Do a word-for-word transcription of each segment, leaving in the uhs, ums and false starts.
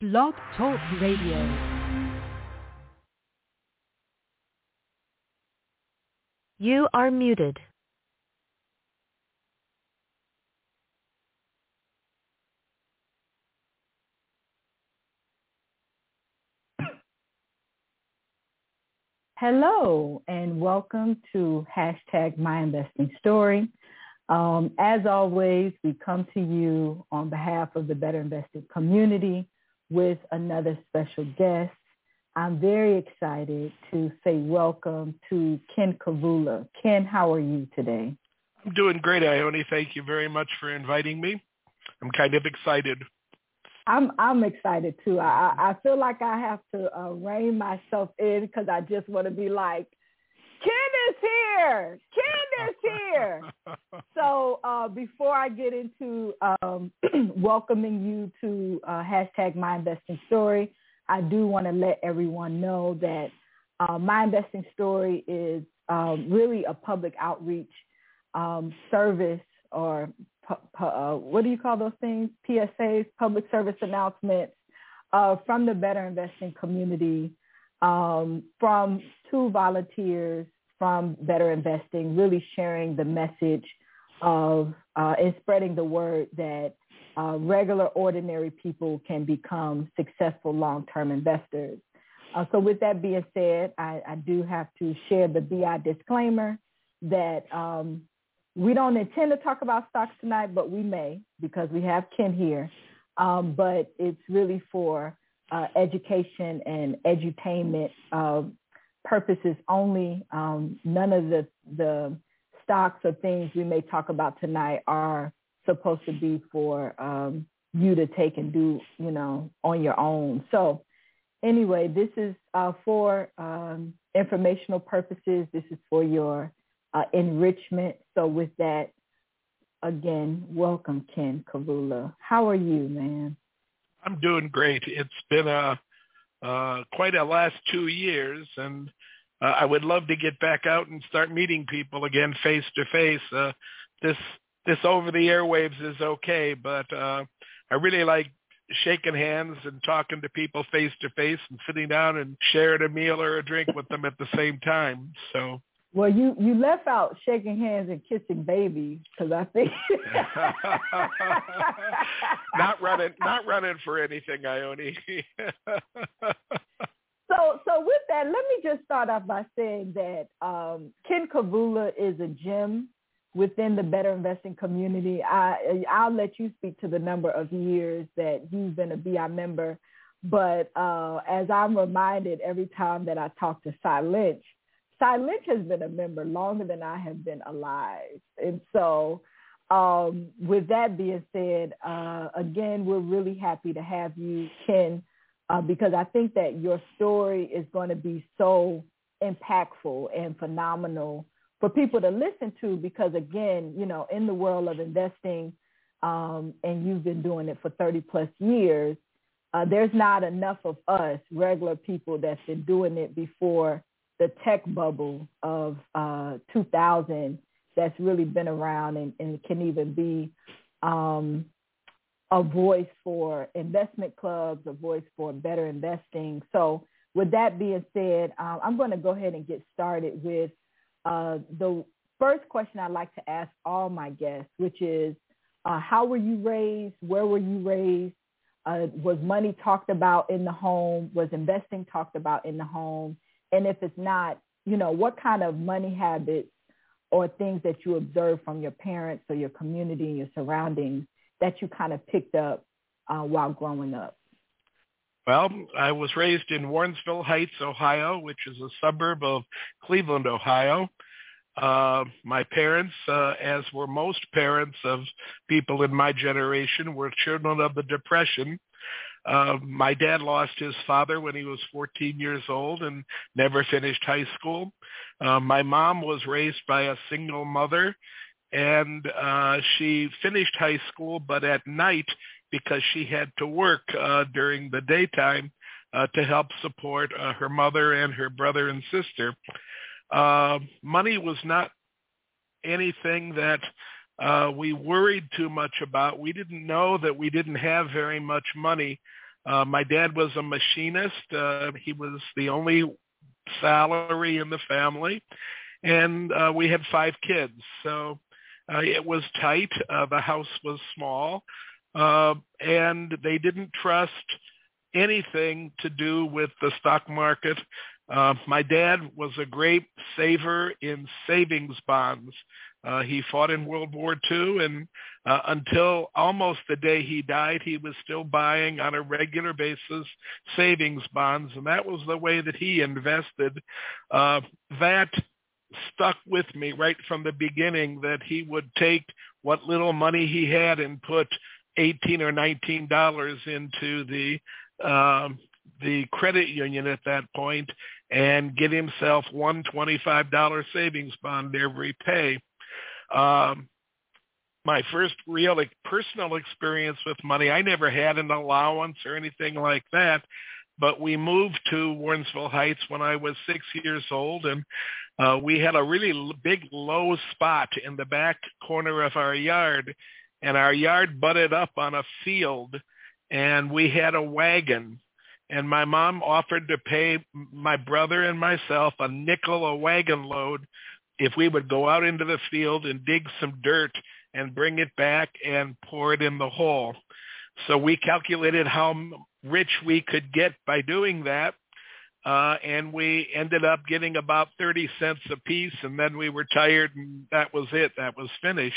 Blog Talk Radio. You are muted. Hello, and welcome to hashtag My Investing Story. Um, as always, we come to you on behalf of the Better Investing community with another special guest. I'm very excited to say welcome to Ken Kavula. Ken, how are you today? I'm doing great, Ione. Thank you very much for inviting me. I'm kind of excited. I'm I'm excited too. I I feel like I have to uh, rein myself in because I just want to be like, Ken is here. Ken is here. So uh, before I get into um, welcoming you to uh, hashtag My Investing Story, I do want to let everyone know that uh, My Investing Story is um, really a public outreach um, service or uh, what do you call those things? P S As, public service announcements uh, from the Better Investing community, um, from two volunteers from Better Investing, really sharing the message of uh, and spreading the word that uh, regular, ordinary people can become successful long-term investors. Uh, so with that being said, I, I do have to share the B I disclaimer that um, we don't intend to talk about stocks tonight, but we may because we have Ken here. Um, but it's really for uh, education and edutainment uh, purposes only. Um, none of the, the stocks or things we may talk about tonight are supposed to be for um, you to take and do, you know, on your own. So anyway, this is uh, for um, informational purposes. This is for your Uh, enrichment. So with that, again, welcome, Ken Kavula. How are you, man? I'm doing great. It's been a uh, quite a last two years, and uh, I would love to get back out and start meeting people again face to face. Uh, this this over the airwaves is okay, but uh, I really like shaking hands and talking to people face to face and sitting down and sharing a meal or a drink with them at the same time. So. Well, you, you left out shaking hands and kissing babies because I think not running not running for anything, Ione. so so with that, let me just start off by saying that um, Ken Kavula is a gem within the Better Investing community. I I'll let you speak to the number of years that you've been a B I member, but uh, as I'm reminded every time that I talk to Cy Lynch, Cy Lynch has been a member longer than I have been alive. And so um, with that being said, uh, again, we're really happy to have you, Ken, uh, because I think that your story is going to be so impactful and phenomenal for people to listen to because, again, you know, in the world of investing, um, and you've been doing it for thirty plus years, uh, there's not enough of us, regular people, that's been doing it before the tech bubble of uh, two thousand that's really been around and, and can even be um, a voice for investment clubs, a voice for better investing. So with that being said, um, I'm going to go ahead and get started with uh, the first question I'd like to ask all my guests, which is, uh, how were you raised? Where were you raised? Uh, was money talked about in the home? Was investing talked about in the home? And if it's not, you know, what kind of money habits or things that you observe from your parents or your community and your surroundings that you kind of picked up uh, while growing up? Well, I was raised in Warrensville Heights, Ohio, which is a suburb of Cleveland, Ohio. Uh, my parents, uh, as were most parents of people in my generation, were children of the Depression. Uh, my dad lost his father when he was fourteen years old and never finished high school. Uh, my mom was raised by a single mother, and uh, she finished high school, but at night because she had to work uh, during the daytime uh, to help support uh, her mother and her brother and sister. Uh, money was not anything that uh, we worried too much about. We didn't know that we didn't have very much money Uh, my dad was a machinist. Uh, he was the only salary in the family, and uh, we had five kids. So uh, it was tight. Uh, the house was small, uh, and they didn't trust anything to do with the stock market. Uh, my dad was a great saver in savings bonds. Uh, he fought in World War Two, and uh, until almost the day he died, he was still buying on a regular basis savings bonds, and that was the way that he invested. Uh, that stuck with me right from the beginning, that he would take what little money he had and put eighteen or nineteen dollars into the um, the credit union at that point and get himself one twenty-five dollars savings bond every pay. Um, my first real like, personal experience with money, I never had an allowance or anything like that, but we moved to Warrensville Heights when I was six years old, and uh, we had a really big low spot in the back corner of our yard, and our yard butted up on a field, and we had a wagon. And my mom offered to pay my brother and myself a nickel a wagon load if we would go out into the field and dig some dirt and bring it back and pour it in the hole. So we calculated how rich we could get by doing that, uh, and we ended up getting about thirty cents a piece, and then we were tired, and that was it. That was finished.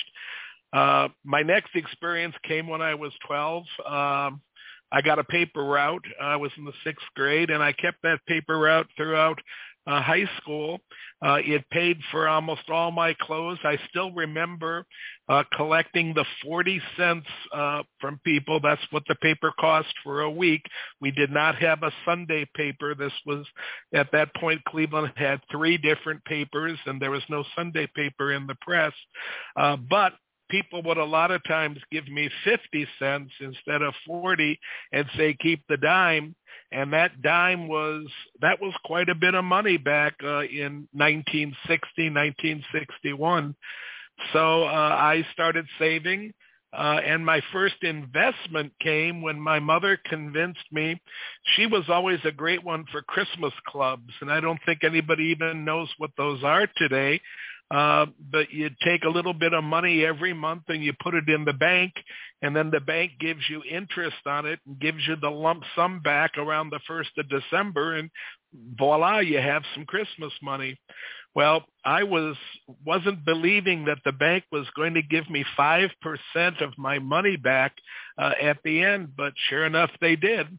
Uh, my next experience came when I was twelve. Um, I got a paper route. I was in the sixth grade, and I kept that paper route throughout uh, high school. Uh, it paid for almost all my clothes. I still remember uh, collecting the forty cents uh, from people. That's what the paper cost for a week. We did not have a Sunday paper. This was, at that point, Cleveland had three different papers, and there was no Sunday paper in the press. Uh, but people would a lot of times give me fifty cents instead of forty and say, keep the dime. And that dime was, that was quite a bit of money back uh, in nineteen sixty, nineteen sixty-one. So uh, I started saving. Uh, and my first investment came when my mother convinced me. She was always a great one for Christmas clubs, and I don't think anybody even knows what those are today. Uh, but you take a little bit of money every month and you put it in the bank, and then the bank gives you interest on it and gives you the lump sum back around the first of December, and voila, you have some Christmas money. Well, I was, wasn't believing that the bank was going to give me five percent of my money back uh, at the end, but sure enough, they did.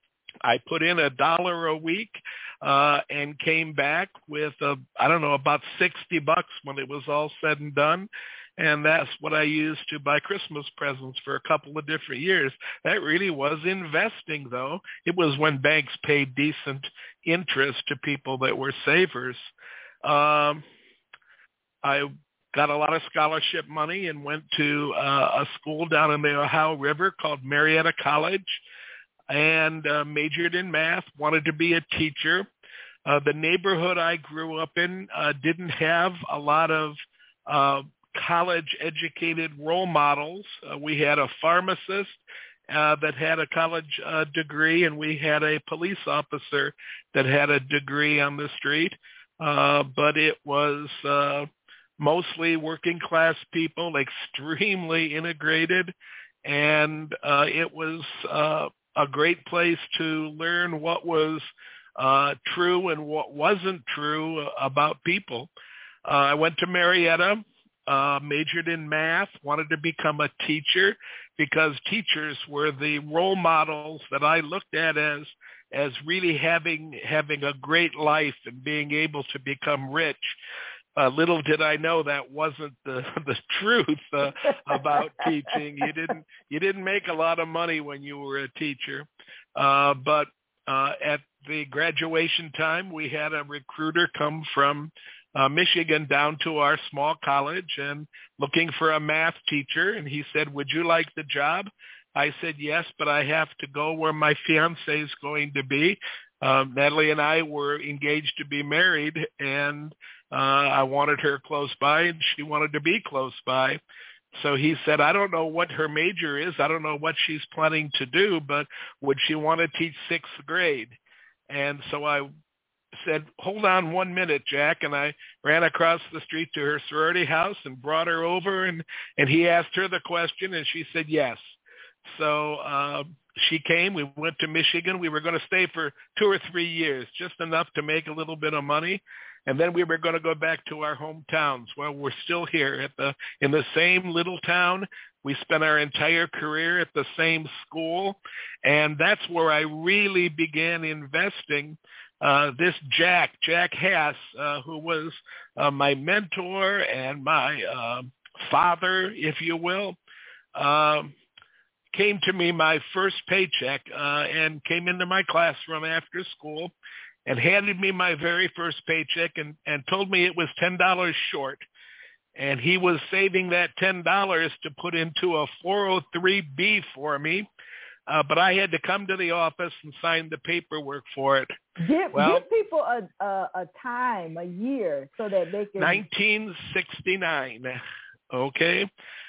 I put in a dollar a week uh, and came back with, a, I don't know, about sixty bucks when it was all said and done. And that's what I used to buy Christmas presents for a couple of different years. That really was investing, though. It was when banks paid decent interest to people that were savers. Um, I got a lot of scholarship money and went to uh, a school down in the Ohio River called Marietta College, and uh, majored in math, wanted to be a teacher. Uh, the neighborhood I grew up in uh, didn't have a lot of uh, college-educated role models. Uh, we had a pharmacist uh, that had a college uh, degree, and we had a police officer that had a degree on the street. Uh, but it was uh, mostly working-class people, extremely integrated, and uh, it was uh, a great place to learn what was uh, true and what wasn't true about people. Uh, I went to Marietta, uh, majored in math, wanted to become a teacher because teachers were the role models that I looked at as as really having having a great life and being able to become rich. Uh, little did I know that wasn't the the truth uh, about teaching. You didn't you didn't make a lot of money when you were a teacher. Uh, but uh, at the graduation time, we had a recruiter come from uh, Michigan down to our small college and looking for a math teacher. And he said, "Would you like the job?" I said, "Yes, but I have to go where my fiance is going to be." Um, Natalie and I were engaged to be married, and uh, I wanted her close by, and she wanted to be close by. So he said, I don't know what her major is. I don't know what she's planning to do, but would she want to teach sixth grade? And so I said, hold on one minute, Jack. And I ran across the street to her sorority house and brought her over. And, and he asked her the question, and she said yes. So uh, she came. We went to Michigan. We were going to stay for two or three years, just enough to make a little bit of money. And then we were going to go back to our hometowns. Well, we're still here at the in the same little town. We spent our entire career at the same school. And that's where I really began investing. Uh, this Jack, Jack Hass, uh, who was uh, my mentor and my uh, father, if you will, uh, came to me my first paycheck uh, and came into my classroom after school and handed me my very first paycheck and, and told me it was ten dollars short. And he was saving that ten dollars to put into a four oh three B for me. Uh, but I had to come to the office and sign the paperwork for it. Give, well, give people a, a, a time, a year, so that they can... nineteen sixty-nine, okay?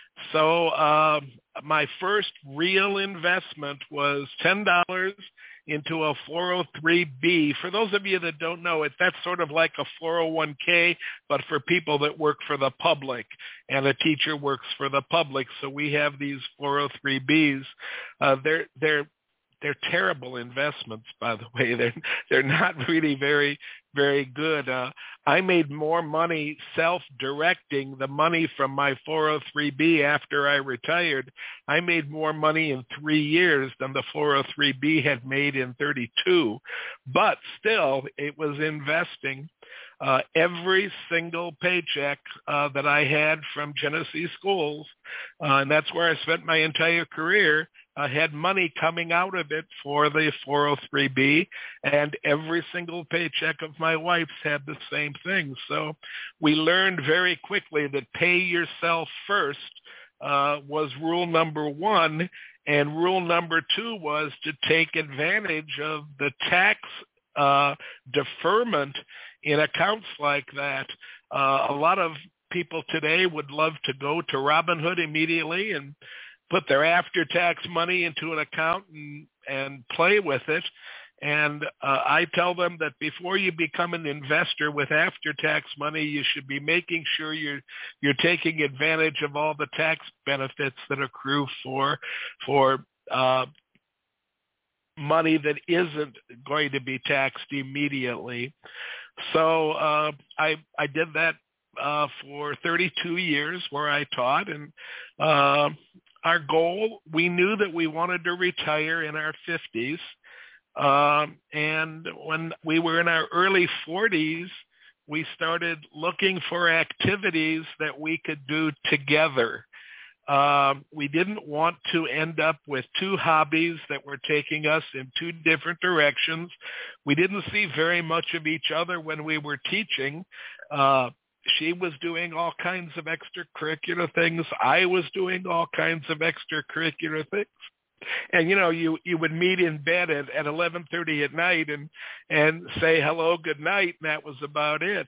So uh, my first real investment was ten dollars into a four oh three B. For those of you that don't know it, that's sort of like a four oh one K, but for people that work for the public, and a teacher works for the public. So we have these four oh three Bs. Uh, they're they're they're terrible investments, by the way. They're they're not really very very good. Uh, I made more money self-directing the money from my four oh three B after I retired. I made more money in three years than the four oh three B had made in thirty-two. But still, it was investing. Uh, every single paycheck uh, that I had from Genesee Schools, uh, and that's where I spent my entire career, I had money coming out of it for the four oh three B, and every single paycheck of my wife's had the same thing. So we learned very quickly that pay yourself first uh, was rule number one, and rule number two was to take advantage of the tax uh, deferment in accounts like that. Uh, a lot of people today would love to go to Robinhood immediately and put their after-tax money into an account and, and play with it. And uh, I tell them that before you become an investor with after-tax money, you should be making sure you're you're taking advantage of all the tax benefits that accrue for for uh, money that isn't going to be taxed immediately. So uh, I I did that uh, for thirty-two years where I taught, and uh, our goal, we knew that we wanted to retire in our fifties. Um, and when we were in our early forties, we started looking for activities that we could do together. Um, we didn't want to end up with two hobbies that were taking us in two different directions. We didn't see very much of each other when we were teaching. Uh, she was doing all kinds of extracurricular things. I was doing all kinds of extracurricular things. And, you know, you, you would meet in bed at, at eleven thirty at night and, and say hello, good night, and that was about it.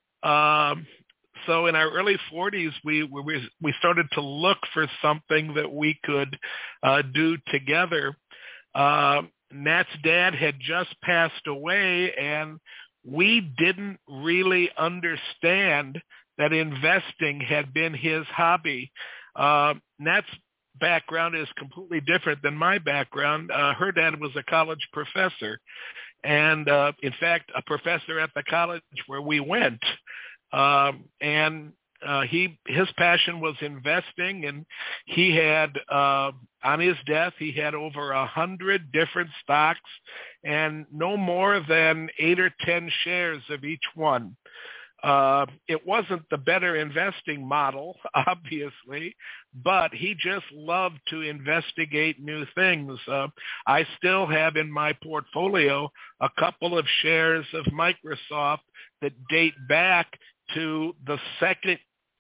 Um, so in our early forties, we, we, we started to look for something that we could uh, do together. Uh, Nat's dad had just passed away, and we didn't really understand that investing had been his hobby. Uh, Nat's background is completely different than my background. Uh, her dad was a college professor, and uh, in fact, a professor at the college where we went. Um, and uh, he his passion was investing, and he had uh, on his death he had over a hundred different stocks, and no more than eight or ten shares of each one. Uh, it wasn't the better investing model, obviously, but he just loved to investigate new things. Uh, I still have in my portfolio a couple of shares of Microsoft that date back to the second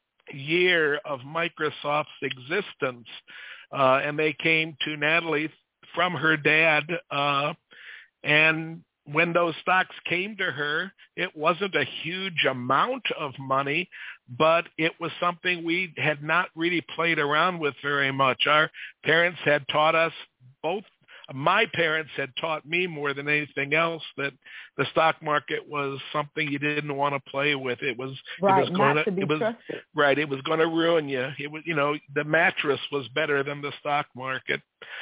year of Microsoft's existence, uh, and they came to Natalie from her dad, uh, and when those stocks came to her, it wasn't a huge amount of money, but it was something we had not really played around with very much. Our parents had taught us, both my parents had taught me more than anything else, that the stock market was something you didn't want to play with. It was, right, it was going not to be it was, trusted. Right, it was going to ruin you. It was, you know, the mattress was better than the stock market.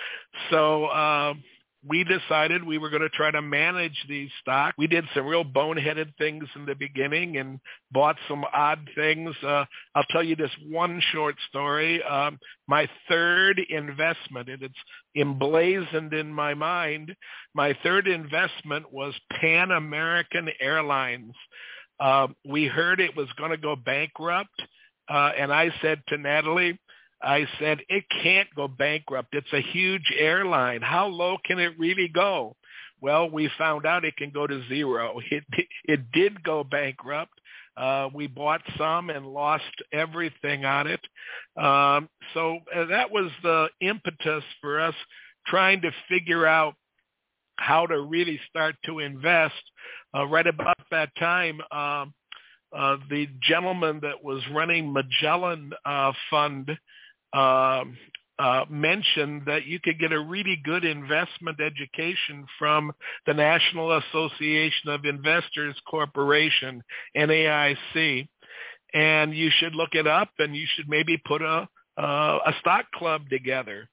So, um, we decided we were going to try to manage these stocks. We did some real boneheaded things in the beginning and bought some odd things. Uh, I'll tell you this one short story. Um, my third investment, and it's emblazoned in my mind, my third investment was Pan American Airlines. Uh, we heard it was going to go bankrupt, uh, and I said to Natalie, I said, it can't go bankrupt. It's a huge airline. How low can it really go? Well, we found out it can go to zero. It, it did go bankrupt. Uh, we bought some and lost everything on it. Um, so uh, that was the impetus for us trying to figure out how to really start to invest. Uh, right about that time, um, uh, the gentleman that was running Magellan uh, Fund Um, uh, mentioned that you could get a really good investment education from the National Association of Investors Corporation, N A I C, and you should look it up, and you should maybe put a uh, a stock club together.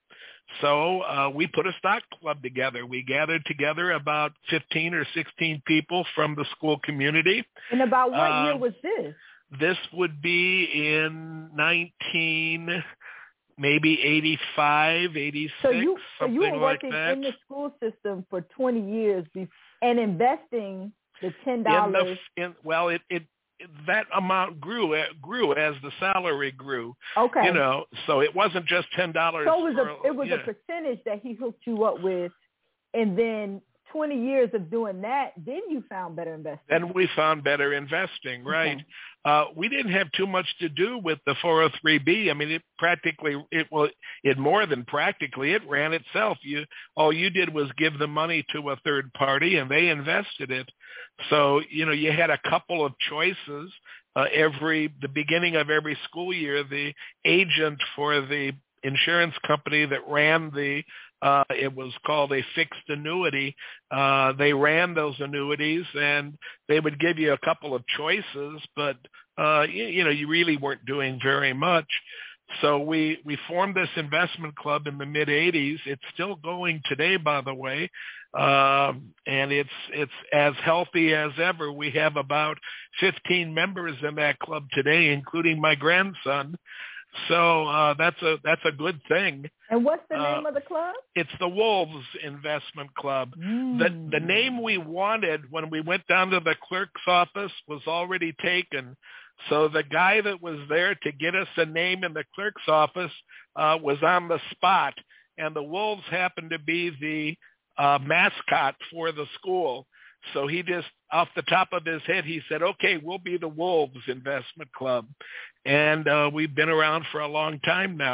So uh, we put a stock club together. We gathered together about fifteen or sixteen people from the school community. And about what uh, year was this? This would be in nineteen... maybe eighty-five, eighty-six, so you, so something you were like working that. in the school system for twenty years be- and investing the ten dollars. In the, in, well, it, it, it that amount grew grew as the salary grew. Okay. You know, so it wasn't just ten dollars. So it was for, a it was yeah. a percentage that he hooked you up with, and then twenty years of doing that, then you found better investing. Then we found better investing, right? Okay. Uh, we didn't have too much to do with the four oh three B. I mean, it practically, it well, it more than practically, it ran itself. You, all you did was give the money to a third party, and they invested it. So, you know, you had a couple of choices. Uh, every the beginning of every school year, the agent for the insurance company that ran the Uh, it was called a fixed annuity. Uh, they ran those annuities, and they would give you a couple of choices, but, uh, you, you know, you really weren't doing very much. So we, we formed this investment club in the mid-eighties. It's still going today, by the way, um, and it's it's as healthy as ever. We have about fifteen members in that club today, including my grandson. So uh, that's a that's a good thing. And what's the uh, name of the club? It's the Wolves Investment Club. Mm. The the name we wanted when we went down to the clerk's office was already taken. So the guy that was there to get us a name in the clerk's office uh, was on the spot, and the Wolves happened to be the uh, mascot for the school. So he just, off the top of his head, he said, okay, we'll be the Wolves Investment Club. And uh, we've been around for a long time now.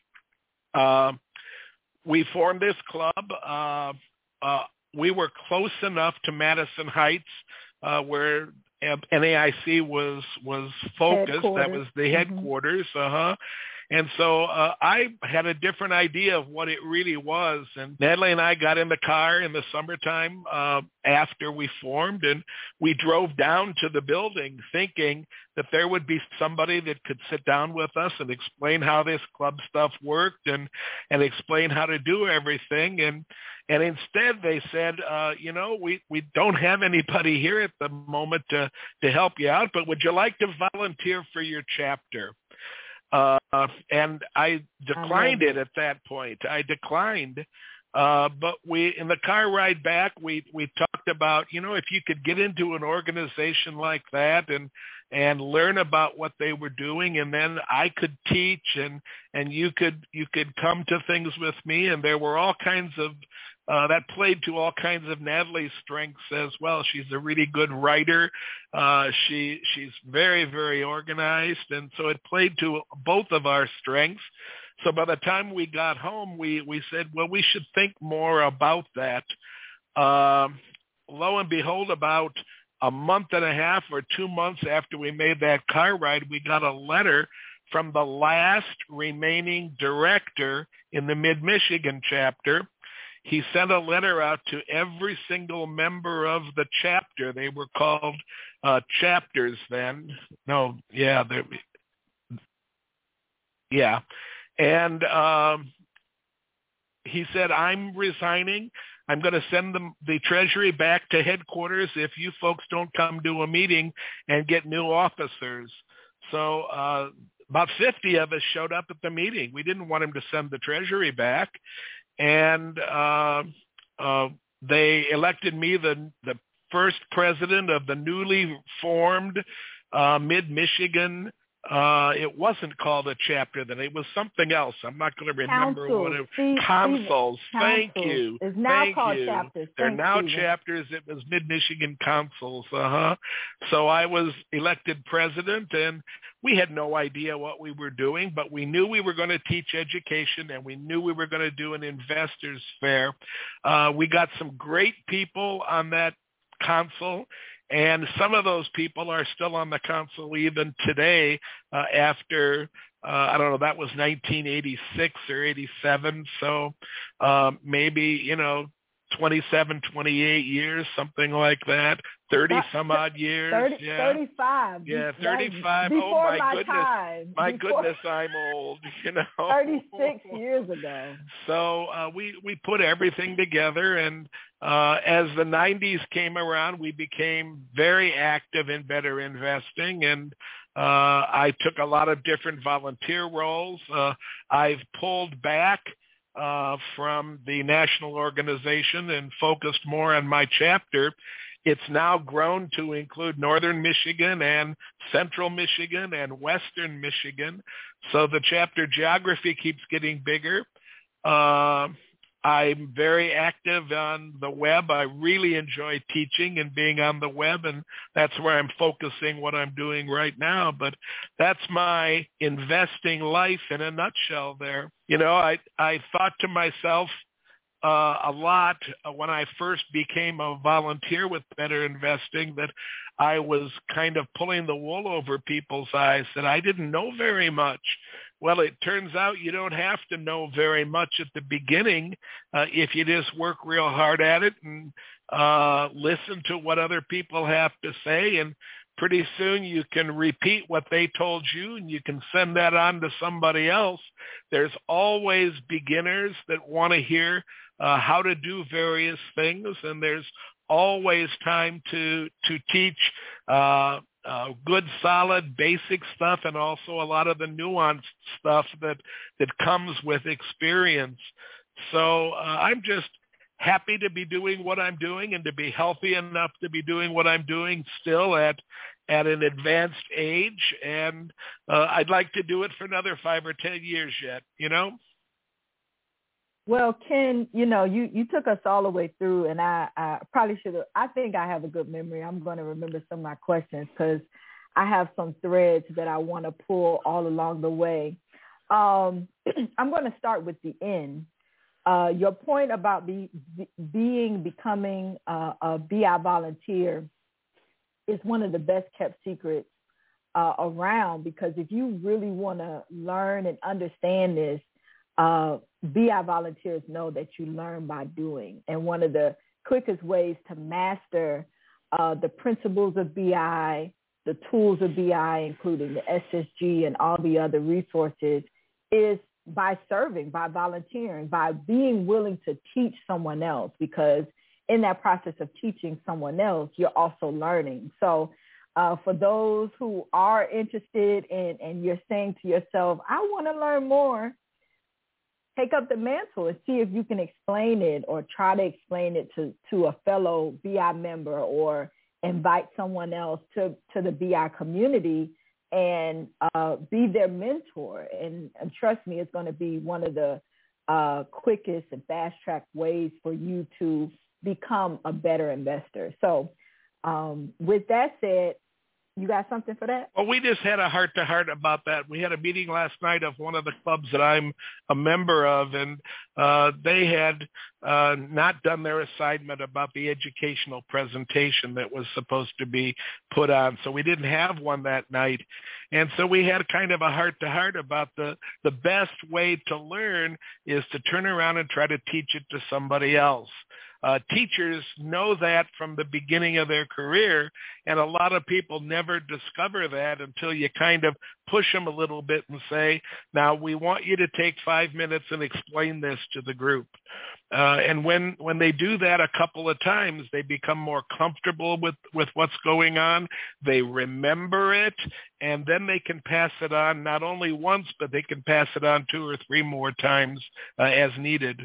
Uh, we formed this club. Uh, uh, we were close enough to Madison Heights uh, where N A I C was, was focused. That was the headquarters. Mm-hmm. Uh-huh. And so uh, I had a different idea of what it really was. And Natalie and I got in the car in the summertime uh, after we formed, and we drove down to the building thinking that there would be somebody that could sit down with us and explain how this club stuff worked and, and explain how to do everything. And and instead they said, uh, you know, we, we don't have anybody here at the moment to, to help you out, but would you like to volunteer for your chapter? Uh, and I declined it at that point. I declined. Uh, but we, in the car ride back, we, we talked about, you know, if you could get into an organization like that and, and learn about what they were doing, and then I could teach, and, and you could, you could come to things with me. And there were all kinds of, uh, that played to all kinds of Natalie's strengths as well. She's a really good writer. Uh, she, she's very, very organized. And so it played to both of our strengths. So by the time we got home, we, we said, well, we should think more about that. Um, lo and behold, about a month and a half or two months after we made that car ride, we got a letter from the last remaining director in the Mid-Michigan chapter. He sent a letter out to every single member of the chapter. They were called uh, chapters then. No, yeah, yeah. And um, he said, I'm resigning. I'm going to send them, the Treasury back to headquarters if you folks don't come to a meeting and get new officers. So uh, about fifty of us showed up at the meeting. We didn't want him to send the Treasury back. And uh, uh, they elected me the, the first president of the newly formed uh, Mid-Michigan. Uh, it wasn't called a chapter then. It was something else. I'm not going to remember Council. what it See, Councils. see, Thank councils. you. It's now Thank called you. chapters. They're Thanks, now Stephen. chapters. It was Mid-Michigan Councils. Uh-huh. So I was elected president, and we had no idea what we were doing, but we knew we were going to teach education, and we knew we were going to do an investors fair. Uh, we got some great people on that council. And some of those people are still on the council even today uh, after, uh, I don't know, that was nineteen eighty-six or eighty-seven. So um, maybe, you know, twenty-seven, twenty-eight years, something like that. thirty some odd years. thirty, yeah. thirty-five. Yeah, thirty-five. Before oh, my, my goodness. time. My Before... goodness, I'm old, you know. thirty-six years ago. So uh, we, we put everything together, and uh, as the nineties came around, we became very active in better investing, and uh, I took a lot of different volunteer roles. Uh, I've pulled back uh, from the national organization and focused more on my chapter. It's now grown to include Northern Michigan and Central Michigan and Western Michigan. So the chapter geography keeps getting bigger. Uh, I'm very active on the web. I really enjoy teaching and being on the web, and that's where I'm focusing what I'm doing right now. But that's my investing life in a nutshell there. You know, I, I thought to myself, Uh, a lot uh, when I first became a volunteer with Better Investing, that I was kind of pulling the wool over people's eyes, that I didn't know very much. Well, it turns out you don't have to know very much at the beginning uh, if you just work real hard at it and uh, listen to what other people have to say, and pretty soon you can repeat what they told you, and you can send that on to somebody else. There's always beginners that want to hear uh, how to do various things, and there's always time to to teach uh, uh, good, solid, basic stuff, and also a lot of the nuanced stuff that that comes with experience. So uh, I'm just happy to be doing what I'm doing and to be healthy enough to be doing what I'm doing still at at an advanced age. And uh, I'd like to do it for another five or ten years yet, you know? Well, Ken, you know, you, you took us all the way through, and I, I probably should have, I think I have a good memory. I'm going to remember some of my questions because I have some threads that I want to pull all along the way. Um, I'm going to start with the end. Uh, your point about be, be, being, becoming uh, a B I volunteer is one of the best kept secrets uh, around, because if you really want to learn and understand this, uh, B I volunteers know that you learn by doing. And one of the quickest ways to master uh, the principles of B I, the tools of B I, including the S S G and all the other resources, is by serving, by volunteering, by being willing to teach someone else, because in that process of teaching someone else, you're also learning. So uh, for those who are interested in, and you're saying to yourself, I want to learn more, take up the mantle and see if you can explain it, or try to explain it to, to a fellow B I member, or invite someone else to, to the B I community and uh, be their mentor. And, and trust me, it's going to be one of the uh, quickest and fast-track ways for you to become a better investor. So um, with that said, You got something for that? Well, we just had a heart-to-heart about that. We had a meeting last night of one of the clubs that I'm a member of, and uh, they had uh, not done their assignment about the educational presentation that was supposed to be put on. So we didn't have one that night. And so we had kind of a heart-to-heart about the, the best way to learn is to turn around and try to teach it to somebody else. Uh, teachers know that from the beginning of their career, and a lot of people never discover that until you kind of push them a little bit and say, now we want you to take five minutes and explain this to the group. Uh, and when, when they do that a couple of times, they become more comfortable with, with what's going on. They remember it, and then they can pass it on not only once, but they can pass it on two or three more times uh, as needed.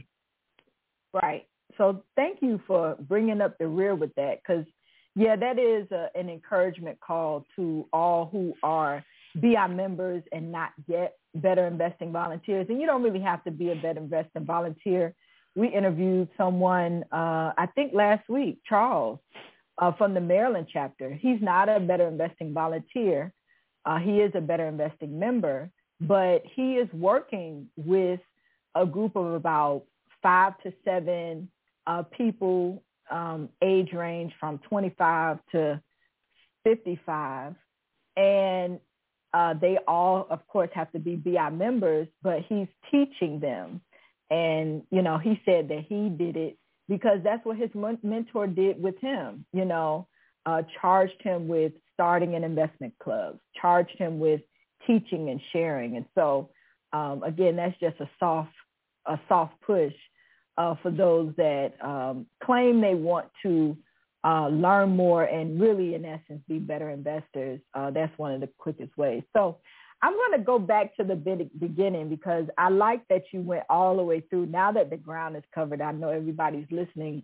Right. So thank you for bringing up the rear with that, because, yeah, that is a, an encouragement call to all who are B I members and not yet Better Investing volunteers. And you don't really have to be a Better Investing volunteer. We interviewed someone, uh, I think last week, Charles, uh, from the Maryland chapter. He's not a Better Investing volunteer. Uh, he is a Better Investing member, but he is working with a group of about five to seven Uh, people, um, age range from twenty-five to fifty-five. And uh, they all, of course, have to be B I members, but he's teaching them. And, you know, he said that he did it because that's what his mentor did with him, you know, uh, charged him with starting an investment club, charged him with teaching and sharing. And so, um, again, that's just a soft, a soft push Uh, for those that um, claim they want to uh, learn more and really, in essence, be better investors. Uh, that's one of the quickest ways. So I'm going to go back to the beginning because I like that you went all the way through. Now that the ground is covered, I know everybody's listening.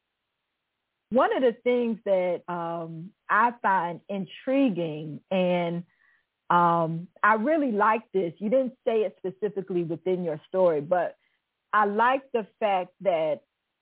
One of the things that um, I find intriguing, and um, I really like this, you didn't say it specifically within your story, but I like the fact that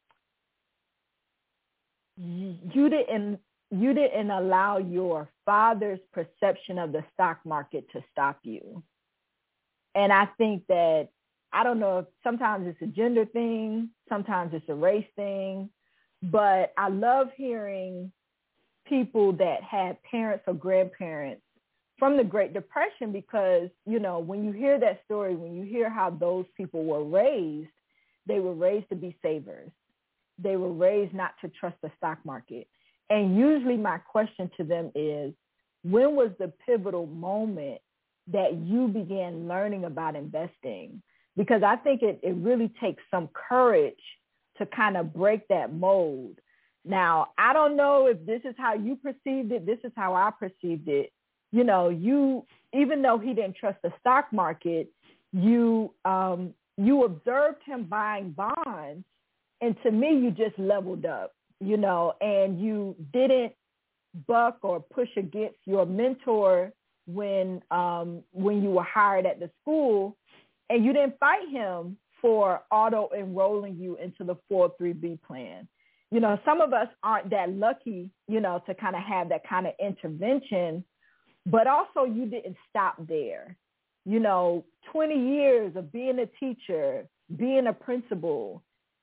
you didn't you didn't allow your father's perception of the stock market to stop you. And I think that, I don't know if sometimes it's a gender thing, sometimes it's a race thing, but I love hearing people that had parents or grandparents from the Great Depression because, you know, when you hear that story, when you hear how those people were raised, they were raised to be savers. They were raised not to trust the stock market. And usually my question to them is, when was the pivotal moment that you began learning about investing? Because I think it, it really takes some courage to kind of break that mold. Now, I don't know if this is how you perceived it. This is how I perceived it. You know, you, even though he didn't trust the stock market, you, um, you observed him buying bonds, and to me, you just leveled up, you know, and you didn't buck or push against your mentor when um, when you were hired at the school, and you didn't fight him for auto-enrolling you into the four oh three B plan. You know, some of us aren't that lucky, you know, to kind of have that kind of intervention, but also you didn't stop there. You know, twenty years of being a teacher, being a principal,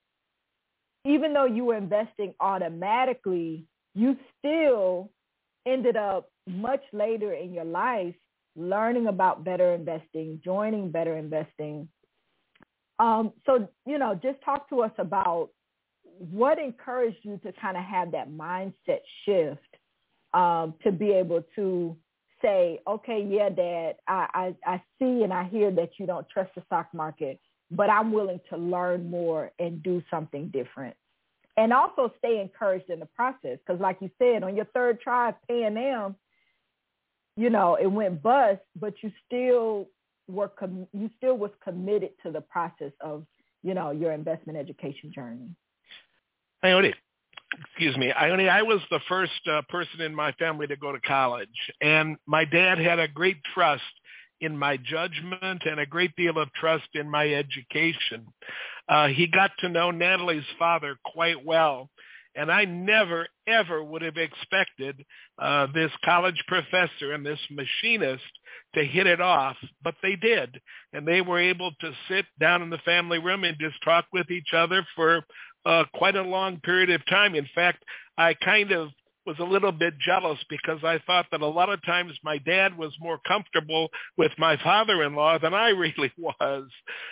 even though you were investing automatically, you still ended up much later in your life learning about better investing, joining better investing. Um, so, you know, just talk to us about what encouraged you to kind of have that mindset shift um, to be able to say, okay, yeah, Dad, I, I, I see and I hear that you don't trust the stock market, but I'm willing to learn more and do something different. And also stay encouraged in the process. Because like you said, on your third try at P and M, you know, it went bust, but you still were, com- you still was committed to the process of, you know, your investment education journey. Ione, excuse me, Ione, I was the first uh, person in my family to go to college, and my dad had a great trust in my judgment and a great deal of trust in my education. Uh, he got to know Natalie's father quite well, And I never, ever would have expected uh, this college professor and this machinist to hit it off, but they did. And they were able to sit down in the family room and just talk with each other for uh, quite a long period of time. In fact, I kind of was a little bit jealous because I thought that a lot of times my dad was more comfortable with my father-in-law than I really was.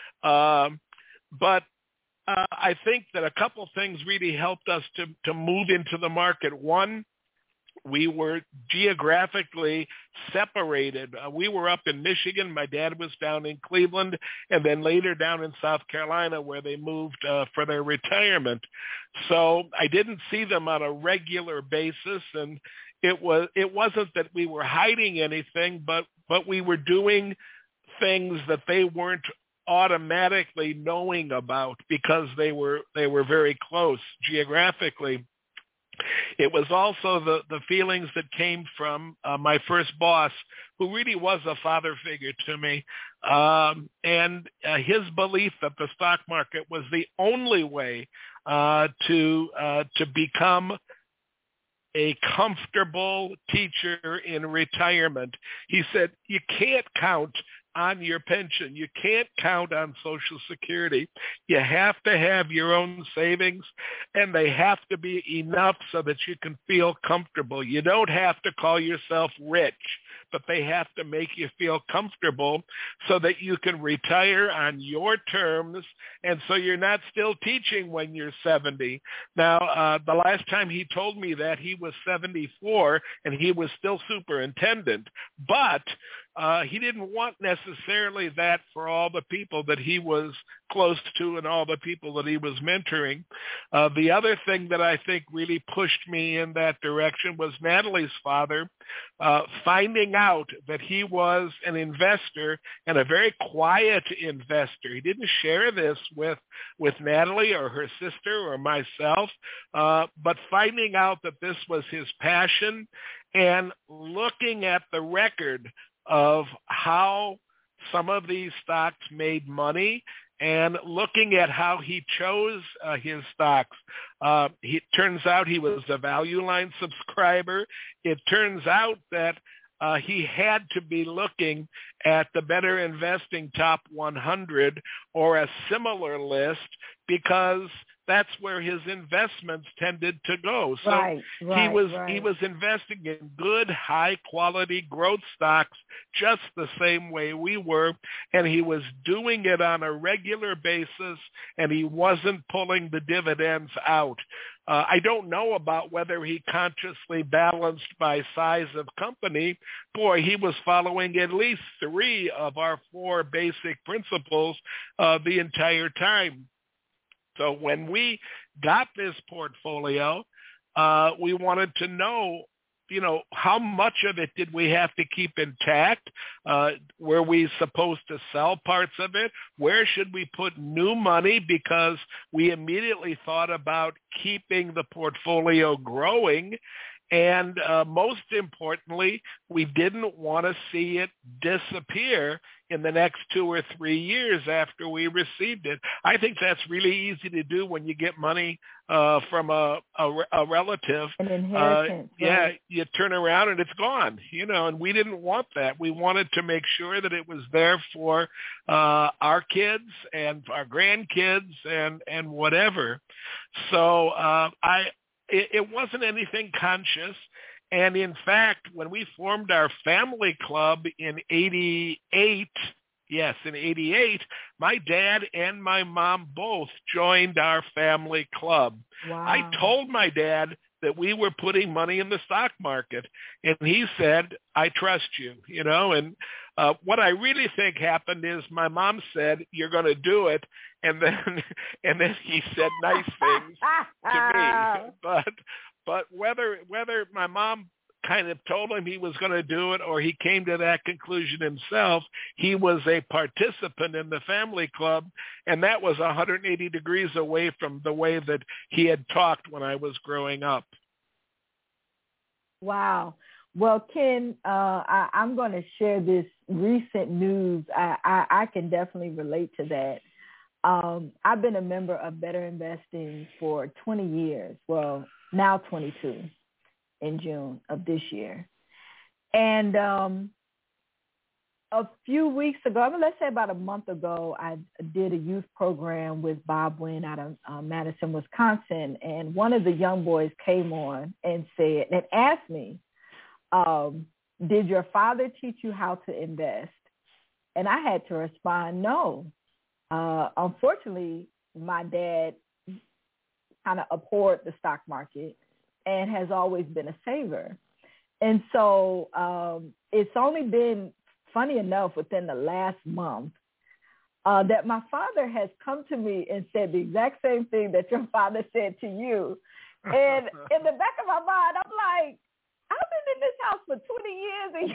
Um, but uh, I think that a couple things really helped us to, to move into the market. One, we were geographically separated. Uh, we were up in Michigan. My dad was down in Cleveland, and then later down in South Carolina where they moved uh, for their retirement. So I didn't see them on a regular basis, and it was it wasn't that we were hiding anything, but but we were doing things that they weren't automatically knowing about because they were they were very close geographically. It was also the, the feelings that came from uh, my first boss, who really was a father figure to me, um, and uh, his belief that the stock market was the only way uh, to uh, to become a comfortable teacher in retirement. He said, you can't count on your pension. You can't count on Social Security. You have to have your own savings, and they have to be enough so that you can feel comfortable. You don't have to call yourself rich, but they have to make you feel comfortable so that you can retire on your terms, and so you're not still teaching when you're seventy. Now, uh, the last time he told me that, he was seventy-four, and he was still superintendent, but Uh, he didn't want necessarily that for all the people that he was close to and all the people that he was mentoring. Uh, the other thing that I think really pushed me in that direction was Natalie's father, uh, finding out that he was an investor and a very quiet investor. He didn't share this with, with Natalie or her sister or myself, uh, but finding out that this was his passion and looking at the record of how some of these stocks made money and looking at how he chose uh, his stocks. Uh, it turns out he was a Value Line subscriber. It turns out that uh, he had to be looking at the Better Investing Top one hundred or a similar list because that's where his investments tended to go. So right, right, he was right. he was investing in good, high quality growth stocks just the same way we were, and he was doing it on a regular basis, and he wasn't pulling the dividends out. Uh, I don't know about whether he consciously balanced by size of company. Boy, he was following at least three of our four basic principles uh, the entire time. So when we got this portfolio, uh, we wanted to know, you know, how much of it did we have to keep intact? Uh, were we supposed to sell parts of it? Where should we put new money? Because we immediately thought about keeping the portfolio growing. And uh, most importantly, we didn't want to see it disappear in the next two or three years after we received it. I think that's really easy to do when you get money uh, from a, a, a relative. An inheritance. Uh, yeah, right. you turn around and it's gone, you know, and we didn't want that. We wanted to make sure that it was there for uh, our kids and our grandkids and, and whatever. So uh, I, it, it wasn't anything conscious. And in fact, when we formed our family club in eighty-eight, yes, in eighty-eight, my dad and my mom both joined our family club. Wow. I told my dad that we were putting money in the stock market, and he said, I trust you, you know, and uh, what I really think happened is my mom said, you're going to do it, and then and then he said nice things to me, but But whether whether my mom kind of told him he was going to do it or he came to that conclusion himself, he was a participant in the family club, and that was one hundred eighty degrees away from the way that he had talked when I was growing up. Wow. Well, Ken, uh, I, I'm going to share this recent news. I, I, I can definitely relate to that. Um, I've been a member of Better Investing for twenty years. Well, now twenty-two in June of this year. And um, a few weeks ago, I mean, let's say about a month ago, I did a youth program with Bob Wynn out of uh, Madison, Wisconsin. And one of the young boys came on and said, and asked me, um, did your father teach you how to invest? And I had to respond, no. Uh, unfortunately, my dad kind of abhorred the stock market and has always been a saver. And so um, it's only been, funny enough, within the last month uh, that my father has come to me and said the exact same thing that your father said to you. And in the back of my mind, I'm like, I've been in this house for twenty years. And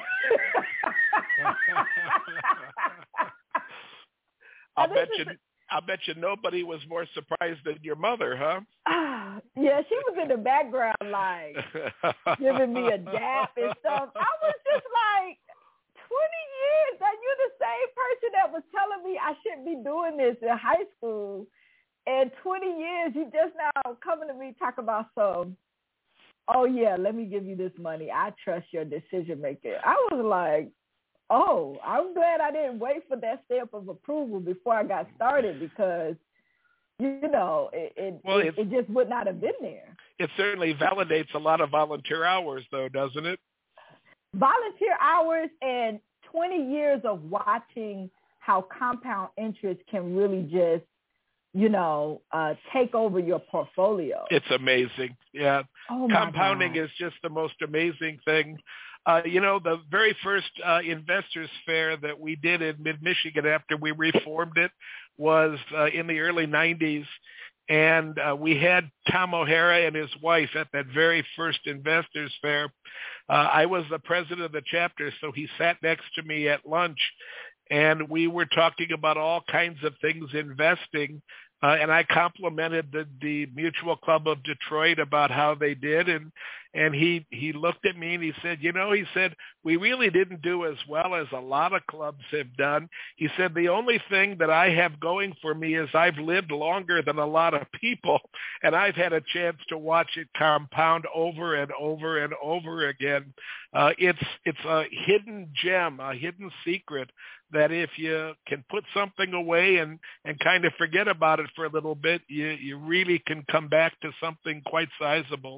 I'll bet you. I bet you nobody was more surprised than your mother, huh? Uh, yeah, she was in the background, like giving me a dap and stuff. I was just like, twenty years, and you're the same person that was telling me I shouldn't be doing this in high school. And twenty years, you just now coming to me talk about some, oh, yeah, let me give you this money. I trust your decision making. I was like, oh, I'm glad I didn't wait for that stamp of approval before I got started because, you know, it it, well, it, it just would not have been there. It certainly validates a lot of volunteer hours, though, doesn't it? Volunteer hours and twenty years of watching how compound interest can really just, you know, uh, take over your portfolio. It's amazing. Yeah. Oh, Compounding God. is just the most amazing thing. Uh, you know, the very first uh, investors fair that we did in mid-Michigan after we reformed it was uh, in the early nineties. And uh, we had Tom O'Hara and his wife at that very first investors fair. Uh, I was the president of the chapter, so he sat next to me at lunch, and we were talking about all kinds of things investing. Uh, and I complimented the, the Mutual Club of Detroit about how they did. And, and he, he looked at me and he said, you know, he said, we really didn't do as well as a lot of clubs have done. He said, the only thing that I have going for me is I've lived longer than a lot of people, and I've had a chance to watch it compound over and over and over again. Uh, it's, it's a hidden gem, a hidden secret that if you can put something away and, and kind of forget about it for a little bit, you, you really can come back to something quite sizable.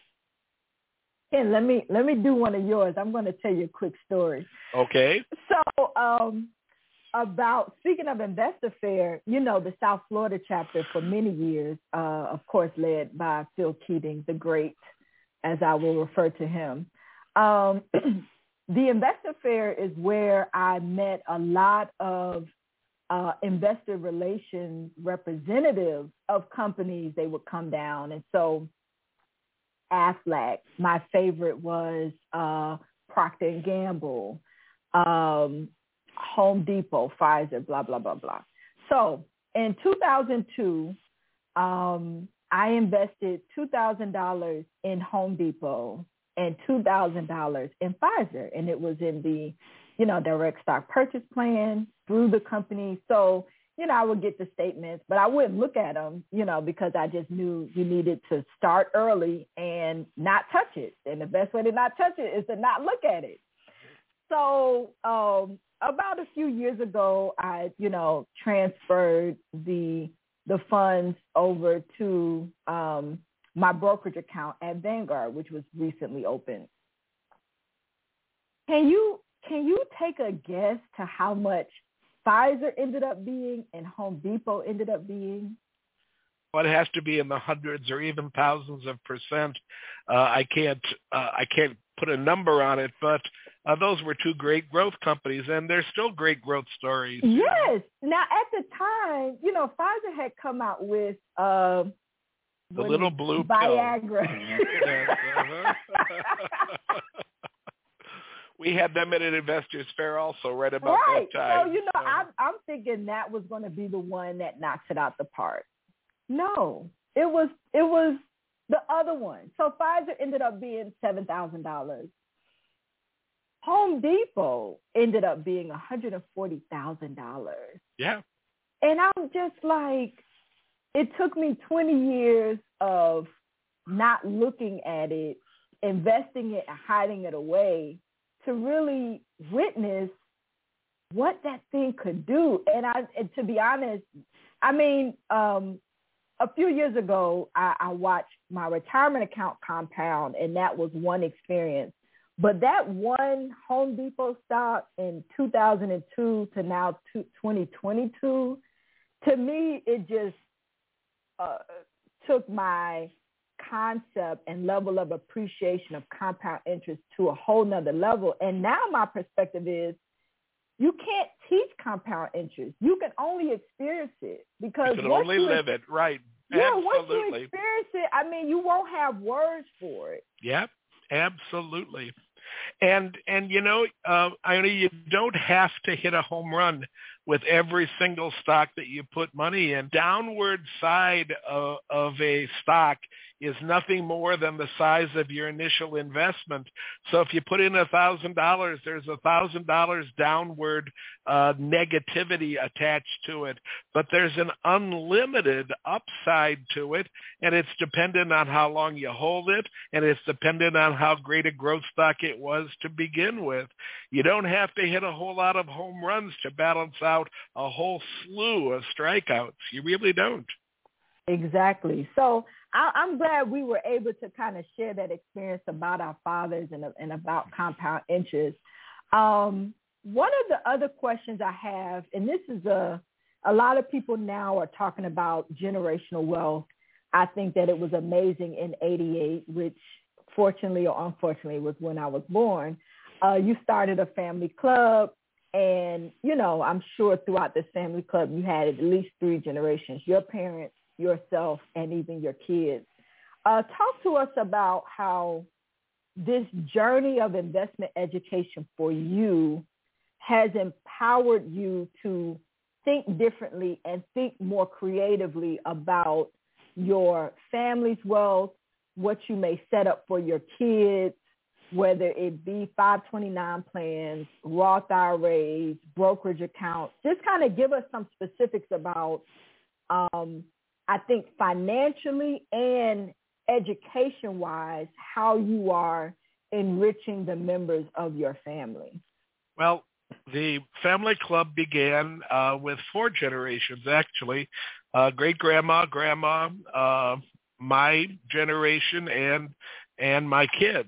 Ken, let me let me do one of yours. I'm going to tell you a quick story. Okay. So um, about, speaking of Investor Fair, you know, the South Florida chapter for many years, uh, of course, led by Phil Keating, the great, as I will refer to him. Um, the Investor Fair is where I met a lot of uh, investor relations representatives of companies. They would come down. And so Aflac, my favorite was uh, Procter and Gamble, um, Home Depot, Pfizer, blah, blah, blah, blah. So in two thousand two, um, I invested two thousand dollars in Home Depot and two thousand dollars in Pfizer. And it was in the, you know, direct stock purchase plan through the company. So, you know, I would get the statements, but I wouldn't look at them, you know, because I just knew you needed to start early and not touch it. And the best way to not touch it is to not look at it. So um, about a few years ago, I, you know, transferred the the funds over to um, my brokerage account at Vanguard, which was recently opened. Can you can you take a guess to how much Pfizer ended up being and Home Depot ended up being? Well, it has to be in the hundreds or even thousands of percent. Uh, I can't uh, I can't put a number on it, but uh, those were two great growth companies, and they're still great growth stories. Yes. Now, at the time, you know, Pfizer had come out with uh, the little blue Viagra. Yes, uh-huh. We had them at an investors fair also right about right. that time. So, you know, I'm, I'm thinking that was going to be the one that knocks it out the park. No, it was it was the other one. So Pfizer ended up being seven thousand dollars. Home Depot ended up being one hundred forty thousand dollars. Yeah. And I'm just like, it took me twenty years of not looking at it, investing it and hiding it away to really witness what that thing could do. And I, and to be honest, I mean, um, a few years ago, I, I watched my retirement account compound, and that was one experience. But that one Home Depot stock in two thousand two to now twenty twenty-two, to me, it just uh, took my concept and level of appreciation of compound interest to a whole nother level. And now my perspective is, you can't teach compound interest. You can only experience it, because you can once only you live ex- it, right? Yeah, Absolutely. once you experience it, I mean, you won't have words for it. Yep, absolutely. And and you know, uh, Ione, you don't have to hit a home run with every single stock that you put money in. Downward side of, of a stock is nothing more than the size of your initial investment. So if you put in a thousand dollars, there's a thousand dollars downward uh, negativity attached to it, but there's an unlimited upside to it, and it's dependent on how long you hold it, and it's dependent on how great a growth stock it was to begin with. You don't have to hit a whole lot of home runs to balance out a whole slew of strikeouts. You really don't. Exactly. So I, I'm glad we were able to kind of share that experience about our fathers and, and about compound interest. Um, one of the other questions I have, and this is a, a lot of people now are talking about generational wealth. I think that it was amazing in eighty-eight, which fortunately or unfortunately was when I was born. Uh, you started a family club. And, you know, I'm sure throughout this family club, you had at least three generations, your parents, yourself, and even your kids. Uh, talk to us about how this journey of investment education for you has empowered you to think differently and think more creatively about your family's wealth, what you may set up for your kids, whether it be five twenty-nine plans, Roth I R As, brokerage accounts. Just kind of give us some specifics about, um, I think, financially and education-wise, how you are enriching the members of your family. Well, the family club began uh, with four generations, actually. Uh, great-grandma, grandma, uh, my generation, and and my kids.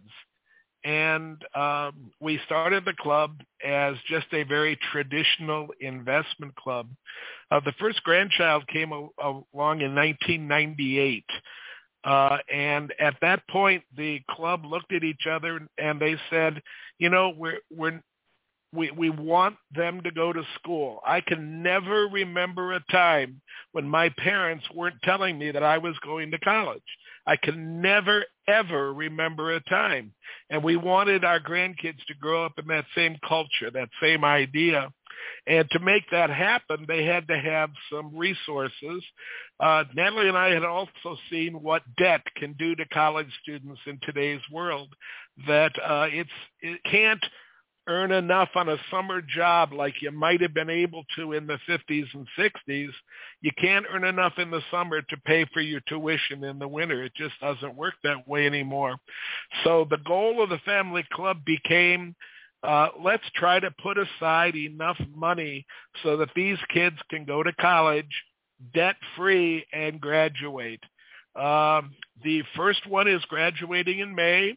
And um, we started the club as just a very traditional investment club. Uh, the first grandchild came a- along in nineteen ninety-eight. Uh, and at that point, the club looked at each other and they said, you know, we're, we're, we, we want them to go to school. I can never remember a time when my parents weren't telling me that I was going to college. I can never, ever remember a time. And we wanted our grandkids to grow up in that same culture, that same idea. And to make that happen, they had to have some resources. Uh, Natalie and I had also seen what debt can do to college students in today's world, that uh, it's it can't earn enough on a summer job like you might have been able to in the fifties and sixties. You can't earn enough in the summer to pay for your tuition in the winter. It just doesn't work that way anymore. So the goal of the family club became, uh, let's try to put aside enough money so that these kids can go to college debt-free and graduate. Um, the first one is graduating in May,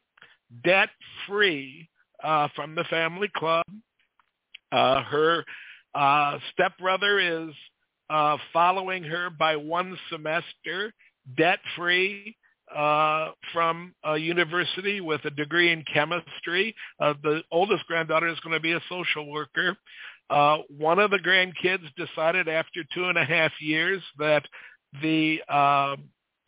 debt-free. Uh, from the family club. Uh, her uh, stepbrother is uh, following her by one semester, debt-free uh, from a university with a degree in chemistry. Uh, the oldest granddaughter is going to be a social worker. Uh, one of the grandkids decided after two and a half years that the uh,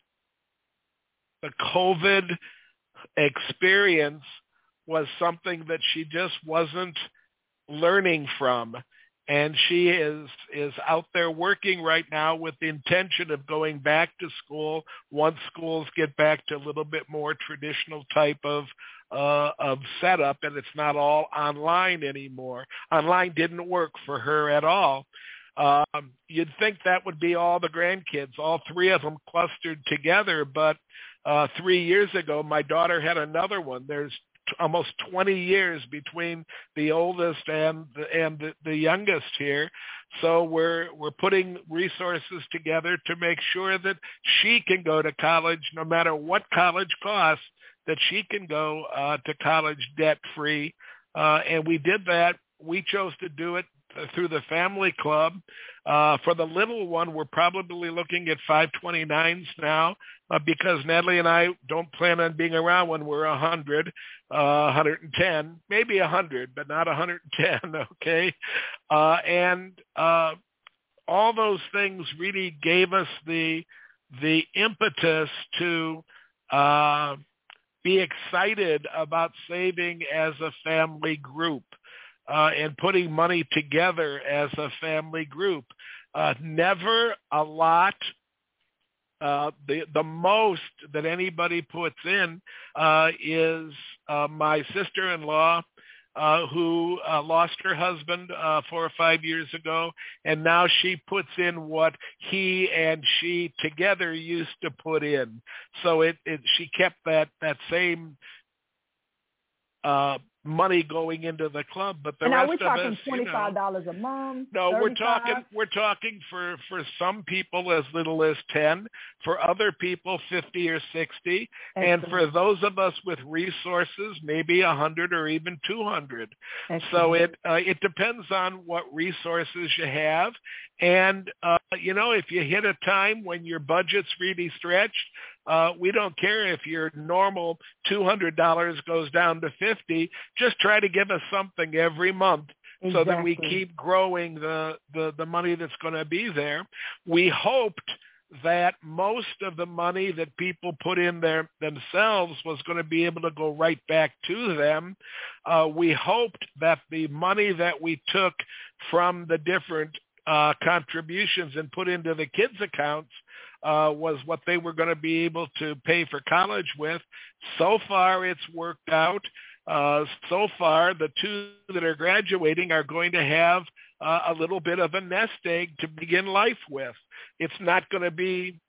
the COVID experience was something that she just wasn't learning from. And she is is out there working right now with the intention of going back to school once schools get back to a little bit more traditional type of uh, of setup, and it's not all online anymore. Online didn't work for her at all. Um, you'd think that would be all the grandkids, all three of them clustered together. But uh, three years ago, my daughter had another one. There's t- almost twenty years between the oldest and the, and the, the youngest here. So we're we're putting resources together to make sure that she can go to college, no matter what college costs, that she can go uh, to college debt-free. Uh, and we did that. We chose to do it through the family club. Uh, for the little one, we're probably looking at five twenty-nines now uh, because Natalie and I don't plan on being around when we're one hundred, uh, one hundred ten, maybe one hundred, but not one hundred ten, okay? Uh, and uh, all those things really gave us the the impetus to uh, be excited about saving as a family group. Uh, and putting money together as a family group. Uh, never a lot. Uh, the the most that anybody puts in uh, is uh, my sister-in-law, uh, who uh, lost her husband uh, four or five years ago, and now she puts in what he and she together used to put in. So it, it she kept that that same Uh, money going into the club, but the and now rest we're of talking us, twenty-five dollars you know, a month. no, thirty-five we're talking we're talking for for some people as little as ten, for other people fifty or sixty, Excellent. and for those of us with resources, maybe a hundred or even two hundred. Excellent. So it uh, it depends on what resources you have, and uh, you know, if you hit a time when your budget's really stretched. Uh, we don't care if your normal two hundred dollars goes down to fifty. Just try to give us something every month exactly. so that we keep growing the, the, the money that's going to be there. We hoped that most of the money that people put in there themselves was going to be able to go right back to them. Uh, we hoped that the money that we took from the different uh, contributions and put into the kids' accounts Uh, was what they were going to be able to pay for college with. So far, it's worked out. Uh, so far, the two that are graduating are going to have uh, a little bit of a nest egg to begin life with. It's not going to be.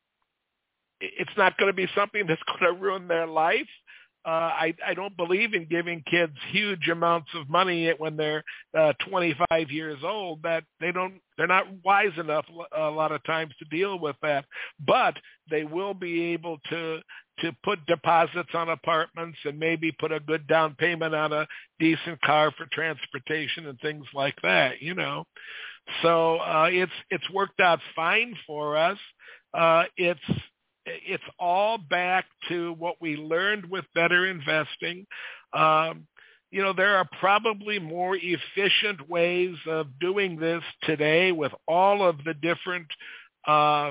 It's not going to be something that's going to ruin their life. Uh, I, I don't believe in giving kids huge amounts of money when they're uh, twenty-five years old. That they don't, they're not wise enough a lot of times to deal with that. But they will be able to to put deposits on apartments and maybe put a good down payment on a decent car for transportation and things like that. You know, so uh, it's it's worked out fine for us. Uh, it's It's all back to what we learned with better investing. Um, you know, there are probably more efficient ways of doing this today with all of the different uh,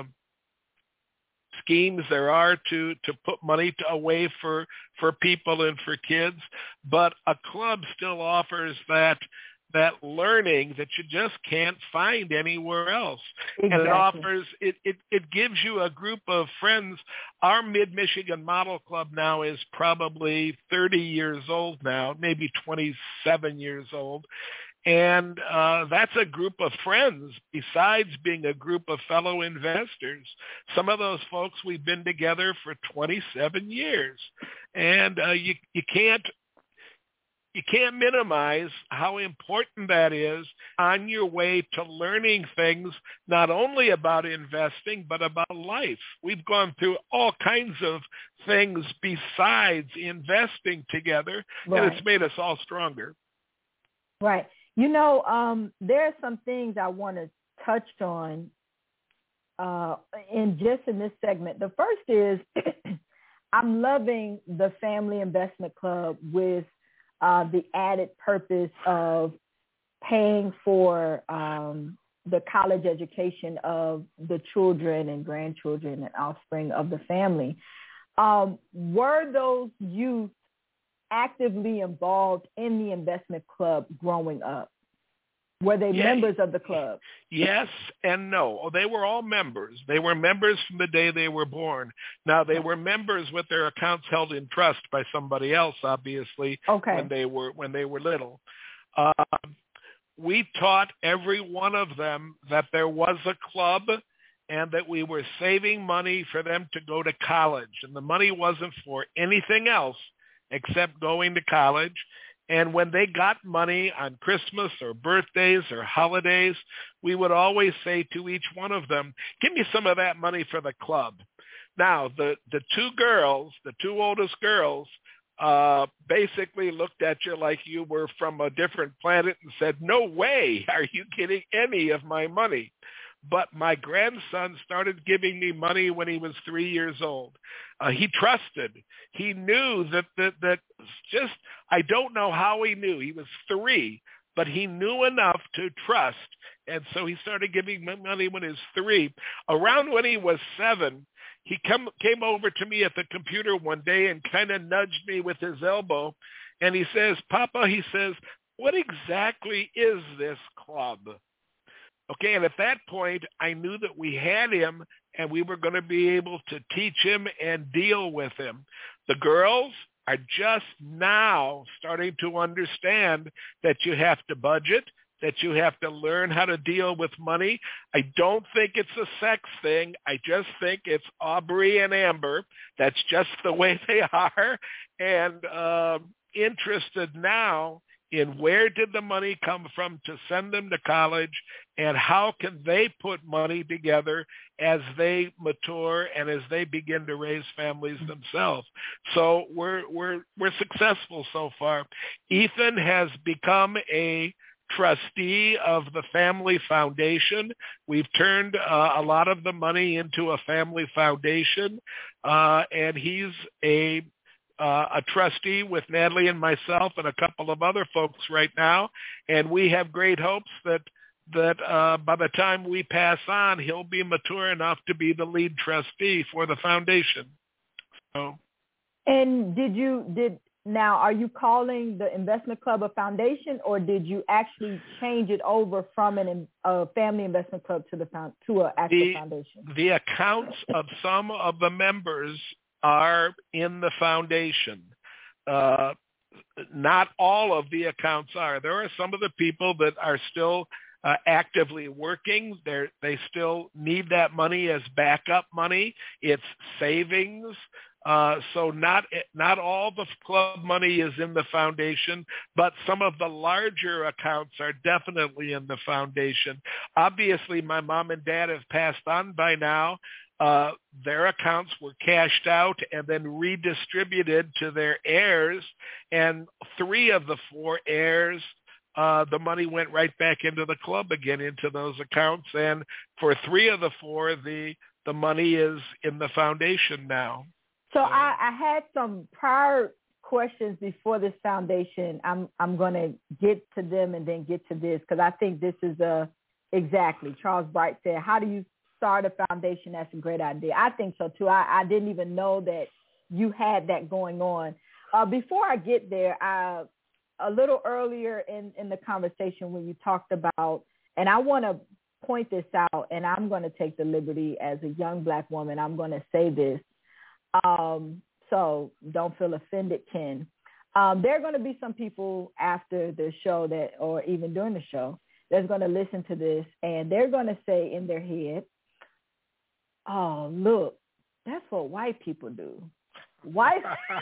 schemes there are to, to put money to, away for, for people and for kids. But a club still offers that that learning that you just can't find anywhere else. Exactly. And it offers, it, it, it gives you a group of friends. Our Mid-Michigan Model Club now is probably thirty years old now, maybe twenty-seven years old. And uh, that's a group of friends besides being a group of fellow investors. Some of those folks, we've been together for twenty-seven years. And uh, you, you can't, You can't minimize how important that is on your way to learning things, not only about investing, but about life. We've gone through all kinds of things besides investing together, right. and it's made us all stronger. Right. You know, um, there are some things I want to touch on uh, in just in this segment. The first is I'm loving the Family Investment Club with Uh, the added purpose of paying for um, the college education of the children and grandchildren and offspring of the family. Um, were those youth actively involved in the investment club growing up? Were they yeah, members of the club? Yes and no. Oh, they were all members. They were members from the day they were born. Now, they were members with their accounts held in trust by somebody else, obviously, okay. when they were when they were little. Uh, we taught every one of them that there was a club and that we were saving money for them to go to college. And the money wasn't for anything else except going to college. And when they got money on Christmas or birthdays or holidays, we would always say to each one of them, give me some of that money for the club. Now, the, the two girls, the two oldest girls, uh, basically looked at you like you were from a different planet and said, no way are you getting any of my money. But my grandson started giving me money when he was three years old. Uh, he trusted. He knew that, that, that just, I don't know how he knew. He was three, but he knew enough to trust. And so he started giving me money when he was three. Around when he was seven, he come, came over to me at the computer one day and kind of nudged me with his elbow. And he says, Papa, he says, what exactly is this club? Okay, and at that point, I knew that we had him and we were going to be able to teach him and deal with him. The girls are just now starting to understand that you have to budget, that you have to learn how to deal with money. I don't think it's a sex thing. I just think it's Aubrey and Amber. That's just the way they are. And uh, interested now in where did the money come from to send them to college, and how can they put money together as they mature and as they begin to raise families themselves. So we're we're we're successful so far. Ethan has become a trustee of the family foundation. We've turned uh, a lot of the money into a family foundation, uh, and he's a Uh, a trustee with Natalie and myself and a couple of other folks right now, and we have great hopes that that uh, by the time we pass on, he'll be mature enough to be the lead trustee for the foundation. So, and did you did now? Are you calling the investment club a foundation, or did you actually change it over from an a family investment club to the to an actual the, foundation? The accounts of some of the members are in the foundation. Uh, not all of the accounts are. There are some of the people that are still uh, actively working. They're, they still need that money as backup money. It's savings. Uh, so not not all the club money is in the foundation, but some of the larger accounts are definitely in the foundation. Obviously, my mom and dad have passed on by now. Uh, their accounts were cashed out and then redistributed to their heirs, and three of the four heirs, uh, the money went right back into the club again, into those accounts, and for three of the four, the the money is in the foundation now. So I, I had some prior questions before this foundation. I'm I'm going to get to them and then get to this, because I think this is a exactly. Charles Bright said, how do you start a foundation? That's a great idea. I think so too. I, I didn't even know that you had that going on. Uh, before I get there, I, a little earlier in, in the conversation when you talked about, and I want to point this out, and I'm going to take the liberty as a young Black woman, I'm going to say this. Um, so don't feel offended, Ken. Um, there are going to be some people after the show that, or even during the show, that's going to listen to this, and they're going to say in their head, oh, look, that's what white people do. White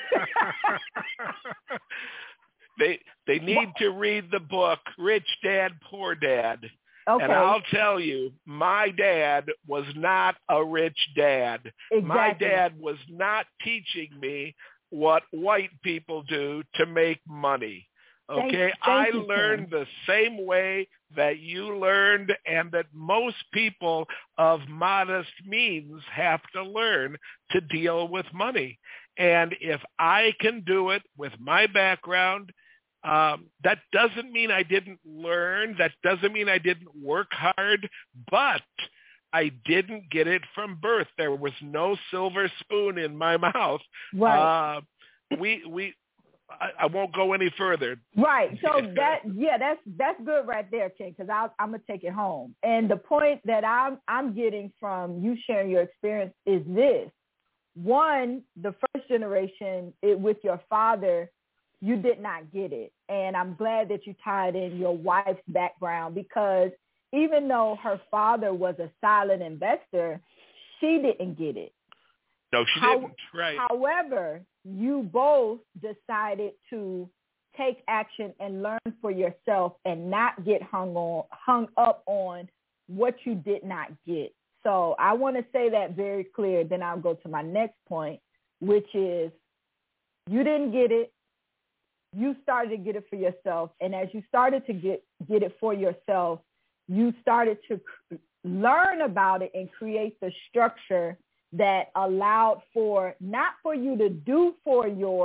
they they need to read the book Rich Dad, Poor Dad. Okay. And I'll tell you, my dad was not a rich dad. Exactly. My dad was not teaching me what white people do to make money. Okay, thank, thank I you, learned Tim. the same way that you learned, and that most people of modest means have to learn to deal with money. And if I can do it with my background, um, that doesn't mean I didn't learn. That doesn't mean I didn't work hard, but I didn't get it from birth. There was no silver spoon in my mouth. Right. Uh, we we. I, I won't go any further. Right. So that, yeah, that's that's good right there, Ken, because I'm gonna take it home. And the point that I'm I'm getting from you sharing your experience is this: one, the first generation it, with your father, you did not get it. And I'm glad that you tied in your wife's background, because even though her father was a silent investor, she didn't get it. No, she How, didn't. Right. However, you both decided to take action and learn for yourself and not get hung on, hung up on what you did not get. So I want to say that very clear. Then I'll go to my next point, which is you didn't get it. You started to get it for yourself. And as you started to get, get it for yourself, you started to c- learn about it and create the structure that allowed for, not for you to do for your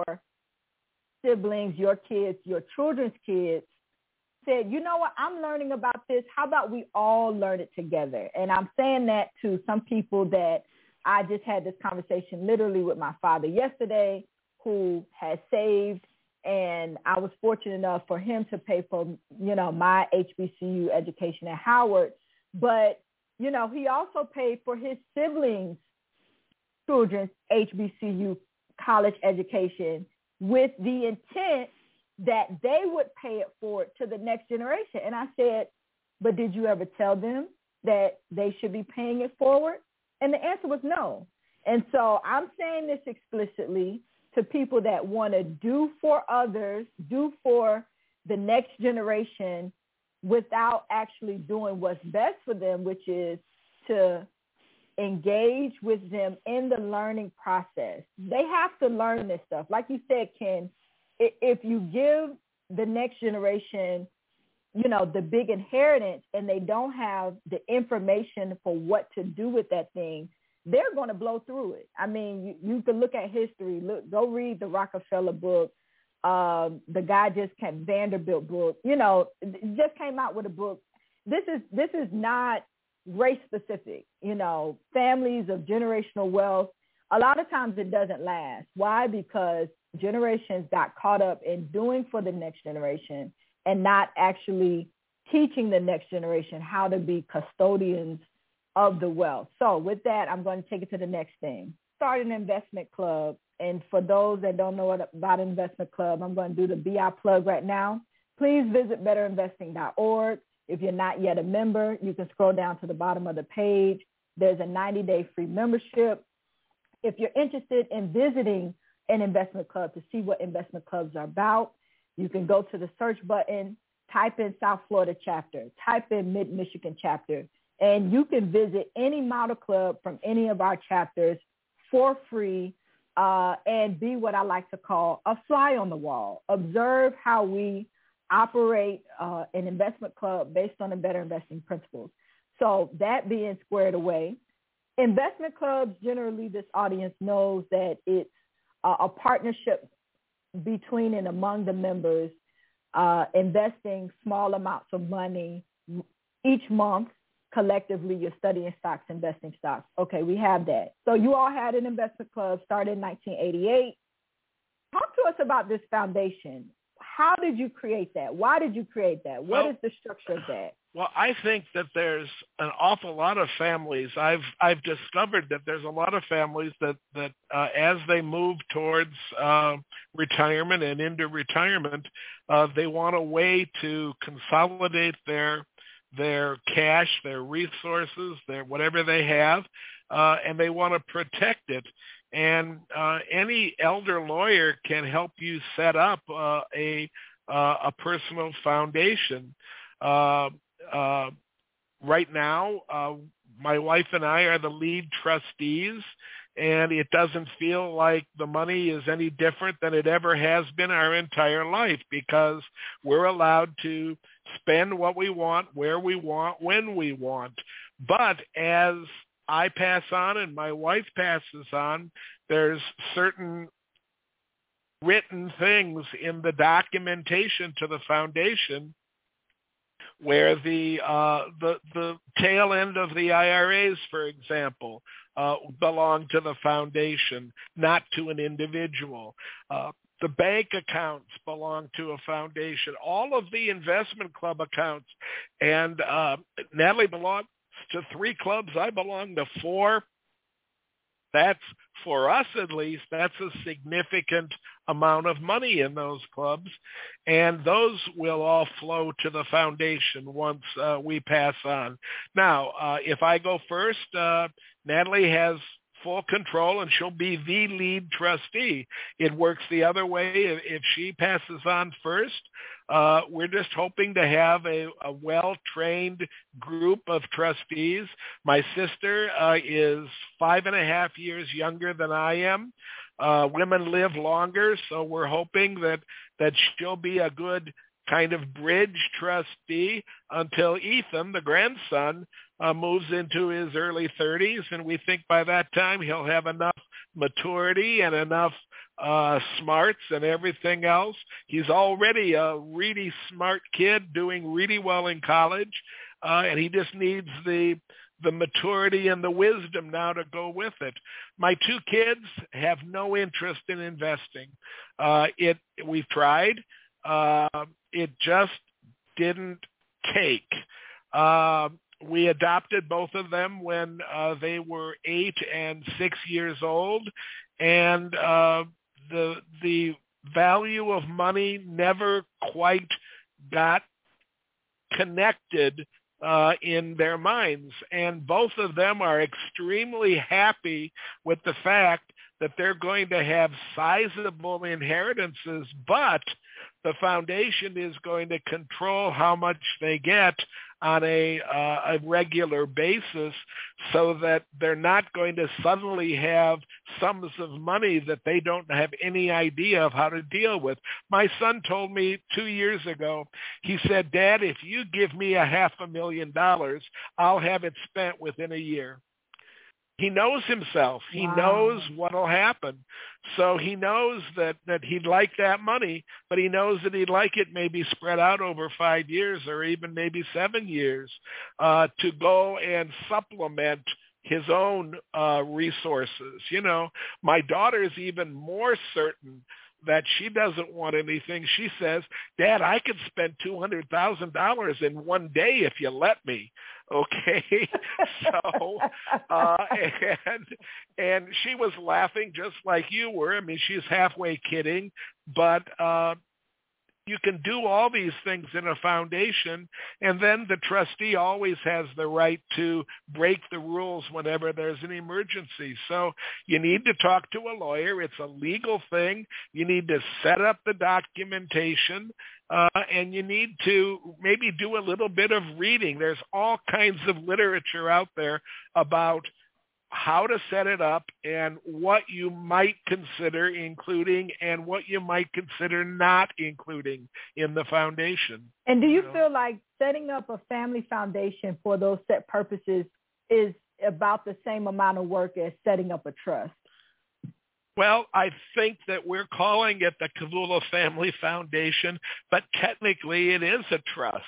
siblings, your kids, your children's kids, said, you know what, I'm learning about this. How about we all learn it together? And I'm saying that to some people that I just had this conversation literally with my father yesterday, who has saved, and I was fortunate enough for him to pay for, you know, my H B C U education at Howard. But, you know, he also paid for his siblings' children's H B C U college education with the intent that they would pay it forward to the next generation. And I said, but did you ever tell them that they should be paying it forward? And the answer was no. And so I'm saying this explicitly to people that want to do for others, do for the next generation without actually doing what's best for them, which is to engage with them in the learning process. They have to learn this stuff. Like you said, Ken, if you give the next generation, you know, the big inheritance and they don't have the information for what to do with that thing, they're going to blow through it. I mean, you, you can look at history. Look, go read the Rockefeller book. Um, the guy just came, Vanderbilt book, you know, just came out with a book. This is this is not race specific, you know, families of generational wealth. A lot of times it doesn't last. Why? Because generations got caught up in doing for the next generation and not actually teaching the next generation how to be custodians of the wealth. So with that, I'm going to take it to the next thing. Start an investment club. And for those that don't know about investment club, I'm going to do the B I plug right now. Please visit better investing dot org. If you're not yet a member, you can scroll down to the bottom of the page. There's a ninety-day free membership. If you're interested in visiting an investment club to see what investment clubs are about, you can go to the search button, type in South Florida chapter, type in Mid-Michigan chapter, and you can visit any model club from any of our chapters for free uh, and be what I like to call a fly on the wall. Observe how we operate uh, an investment club based on the better investing principles. So that being squared away, investment clubs, generally this audience knows that it's uh, a partnership between and among the members, uh, investing small amounts of money each month. Collectively, you're studying stocks, investing stocks. Okay, we have that. So you all had an investment club started in nineteen eighty-eight. Talk to us about this foundation. How did you create that? Why did you create that? What well, is the structure of that? Well, I think that there's an awful lot of families. I've I've discovered that there's a lot of families that that uh, as they move towards uh, retirement and into retirement, uh, they want a way to consolidate their their cash, their resources, their whatever they have, uh, and they want to protect it. And uh, any elder lawyer can help you set up uh, a uh, a personal foundation. Uh, uh, right now, uh, my wife and I are the lead trustees, and it doesn't feel like the money is any different than it ever has been our entire life, because we're allowed to spend what we want, where we want, when we want. But as I pass on and my wife passes on, there's certain written things in the documentation to the foundation where the uh, the the tail end of the I R As, for example, uh, belong to the foundation, not to an individual. Uh, the bank accounts belong to a foundation. All of the investment club accounts, and uh, Natalie belongs to three clubs. I belong to four. That's, for us at least, that's a significant amount of money in those clubs, and those will all flow to the foundation once uh, we pass on. Now, uh, if I go first, uh, Natalie has full control, and she'll be the lead trustee. It works the other way. If, if she passes on first, uh, we're just hoping to have a, a well-trained group of trustees. My sister uh, is five and a half years younger than I am. Uh, women live longer, so we're hoping that, that she'll be a good kind of bridge trustee until Ethan, the grandson, uh, moves into his early thirties, and we think by that time he'll have enough maturity and enough uh, smarts and everything else. He's already a really smart kid doing really well in college, uh, and he just needs the the maturity and the wisdom now to go with it. My two kids have no interest in investing. Uh, it we've tried. Uh, it just didn't take. Uh, we adopted both of them when uh, they were eight and six years old, and uh, the the value of money never quite got connected uh, in their minds. And both of them are extremely happy with the fact that they're going to have sizable inheritances, but the foundation is going to control how much they get on a, uh, a regular basis, so that they're not going to suddenly have sums of money that they don't have any idea of how to deal with. My son told me two years ago, he said, "Dad, if you give me a half a million dollars, I'll have it spent within a year." He knows himself. He Wow. knows what'll happen. So he knows that, that he'd like that money, but he knows that he'd like it maybe spread out over five years or even maybe seven years uh, to go and supplement his own uh, resources. You know, my daughter's even more certain that she doesn't want anything. She says, "Dad, I could spend two hundred thousand dollars in one day if you let me." Okay. so, uh, and, and she was laughing just like you were. I mean, she's halfway kidding, but, uh, you can do all these things in a foundation, and then the trustee always has the right to break the rules whenever there's an emergency. So you need to talk to a lawyer. It's a legal thing. You need to set up the documentation, uh, and you need to maybe do a little bit of reading. There's all kinds of literature out there about how to set it up and what you might consider including and what you might consider not including in the foundation. And do you, you know? feel like setting up a family foundation for those set purposes is about the same amount of work as setting up a trust? Well, I think that we're calling it the Kavula Family Foundation, but technically it is a trust.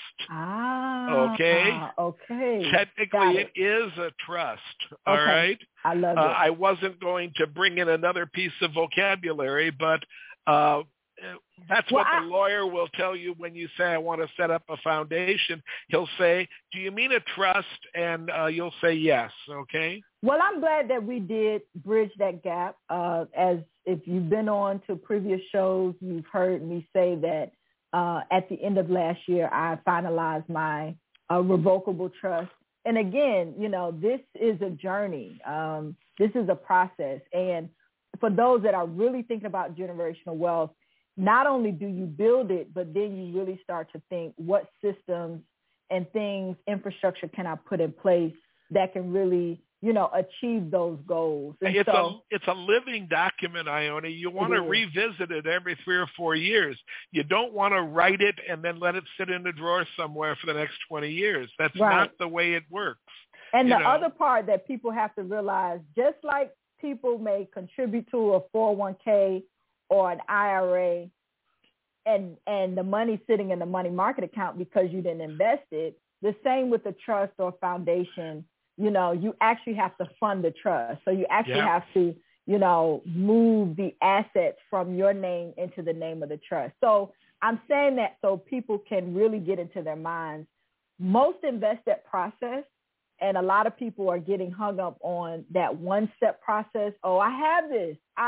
Ah, okay. Okay. Technically it. it is a trust. All okay. right. I love uh, it. I wasn't going to bring in another piece of vocabulary, but uh, that's well, what I, the lawyer will tell you when you say, "I want to set up a foundation." He'll say, "Do you mean a trust?" And uh, you'll say yes. Okay. Well, I'm glad that we did bridge that gap. Uh, as if you've been on to previous shows, you've heard me say that uh, at the end of last year, I finalized my uh, revocable trust. And again, you know, this is a journey. Um, this is a process. And for those that are really thinking about generational wealth, not only do you build it, but then you really start to think, what systems and things, infrastructure can I put in place that can really, you know, achieve those goals? And it's so, a it's a living document, Ione. You want to revisit it every three or four years. You don't want to write it and then let it sit in a drawer somewhere for the next twenty years. That's right. not the way it works. And the know? other part that people have to realize, just like people may contribute to a four oh one k or an I R A, and and the money sitting in the money market account because you didn't invest it, the same with the trust or foundation. You know, you actually have to fund the trust. So you actually yeah. have to, you know, move the assets from your name into the name of the trust. So I'm saying that so people can really get into their minds. Most invest that process, and a lot of people are getting hung up on that one-step process. Oh, I have this. I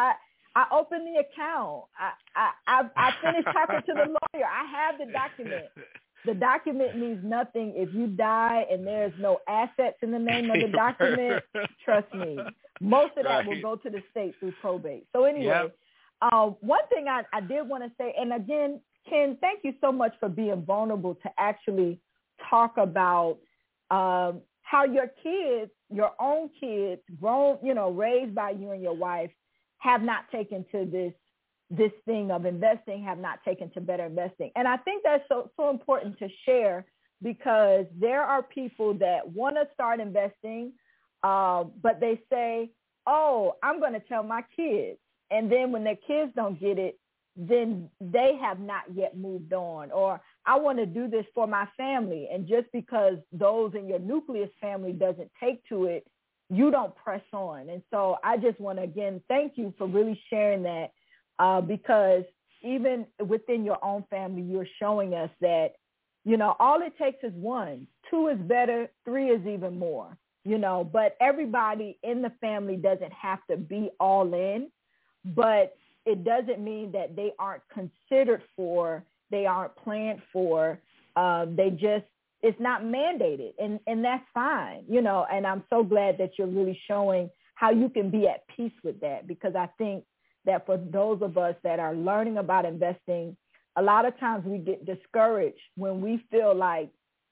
I opened the account. I, I, I, I finished talking to the lawyer. I have the document. The document means nothing if you die and there's no assets in the name of the document. Trust me, most of that Right. will go to the state through probate. So anyway, Yep. uh, one thing I, I did want to say, and again, Ken, thank you so much for being vulnerable to actually talk about um, how your kids, your own kids, grown, you know, raised by you and your wife, have not taken to this this thing of investing, have not taken to better investing. And I think that's so, so important to share, because there are people that want to start investing, uh, but they say, oh, I'm going to tell my kids. And then when their kids don't get it, then they have not yet moved on. Or I want to do this for my family. And just because those in your nucleus family doesn't take to it, you don't press on. And so I just want to, again, thank you for really sharing that, uh, because even within your own family, you're showing us that, you know, all it takes is one. Two is better. Three is even more, you know, but everybody in the family doesn't have to be all in, but it doesn't mean that they aren't considered for, they aren't planned for. Uh, they just, it's not mandated, and, and that's fine, you know, and I'm so glad that you're really showing how you can be at peace with that, because I think that for those of us that are learning about investing, a lot of times we get discouraged when we feel like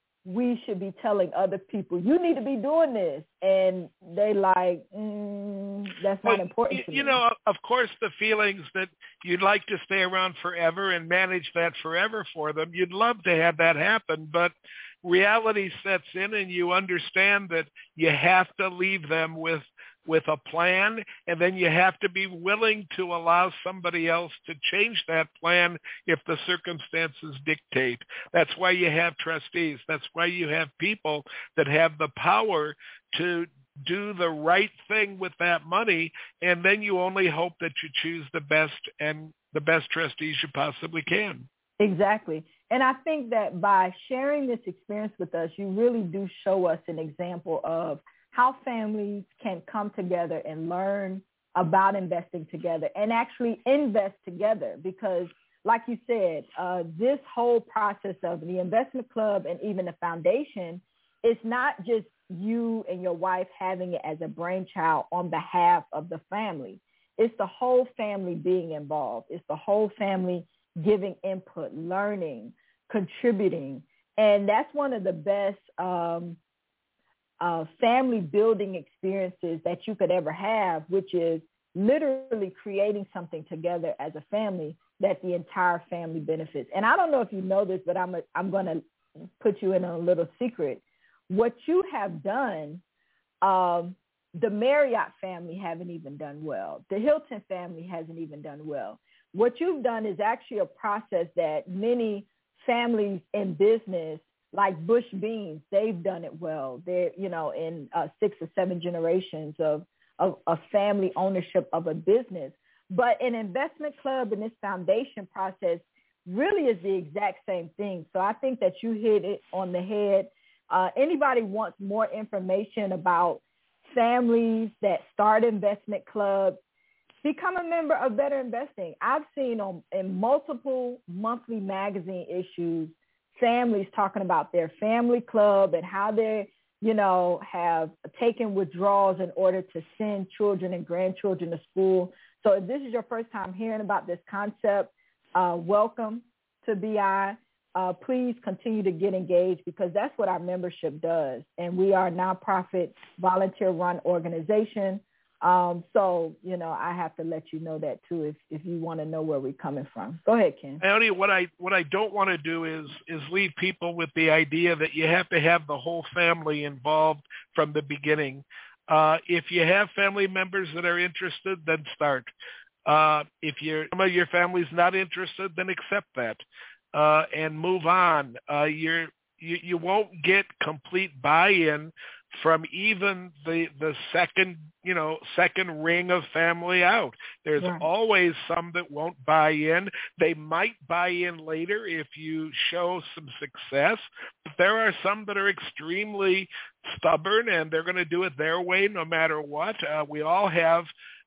we should be telling other people, you need to be doing this. And they like, mm, that's well, not important you, to you me. know, of course, the feelings that you'd like to stay around forever and manage that forever for them, you'd love to have that happen. But reality sets in and you understand that you have to leave them with with a plan, and then you have to be willing to allow somebody else to change that plan if the circumstances dictate. That's why you have trustees. That's why you have people that have the power to do the right thing with that money, and then you only hope that you choose the best and the best trustees you possibly can. Exactly. And I think that by sharing this experience with us, you really do show us an example of how families can come together and learn about investing together and actually invest together. Because like you said, uh, this whole process of the investment club and even the foundation, it's not just you and your wife having it as a brainchild on behalf of the family. It's the whole family being involved. It's the whole family giving input, learning, contributing. And that's one of the best um, uh, family building experiences that you could ever have, which is literally creating something together as a family that the entire family benefits. And I don't know if you know this, but I'm a, I'm going to put you in a little secret. What you have done, um, the Marriott family haven't even done well. The Hilton family hasn't even done well. What you've done is actually a process that many families in business, like Bush Beans, they've done it well. They're, you know, in uh, six or seven generations of, of, of family ownership of a business. But an investment club and this foundation process really is the exact same thing. So I think that you hit it on the head. Uh, anybody wants more information about families that start investment clubs, become a member of Better Investing. I've seen on in multiple monthly magazine issues, families talking about their family club and how they, you know, have taken withdrawals in order to send children and grandchildren to school. So if this is your first time hearing about this concept, uh, welcome to B I. Uh, please continue to get engaged, because that's what our membership does. And we are a nonprofit, volunteer-run organization. Um, so, you know, I have to let you know that, too, if, if you want to know where we're coming from. Go ahead, Ken. Ellie, what I what I don't want to do is is leave people with the idea that you have to have the whole family involved from the beginning. Uh, if you have family members that are interested, then start. Uh, if you're, some of your family's not interested, then accept that. Uh, and move on. Uh, you're, you you won't get complete buy-in from even the the second you know second ring of family out. There's Right. always some that won't buy in. They might buy in later if you show some success, but there are some that are extremely stubborn and they're going to do it their way no matter what. Uh, we all have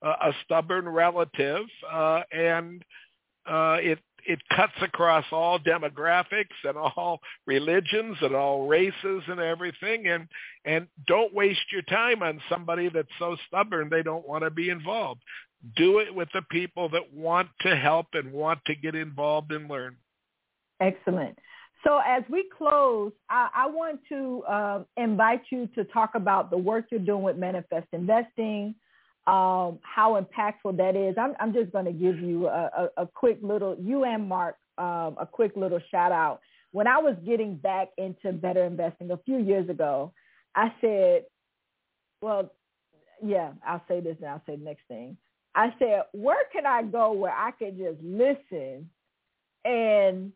uh, a stubborn relative, uh, and uh, it it cuts across all demographics and all religions and all races and everything. And and don't waste your time on somebody that's so stubborn they don't want to be involved. Do it with the people that want to help and want to get involved and learn. Excellent. So as we close, I, I want to uh, invite you to talk about the work you're doing with Manifest Investing, um, how impactful that is. I'm, I'm just going to give you a, a, a quick little, you and Mark, um, a quick little shout out. When I was getting back into Better Investing a few years ago, I said, well, yeah, I'll say this and I'll say the next thing. I said, where can I go where I can just listen and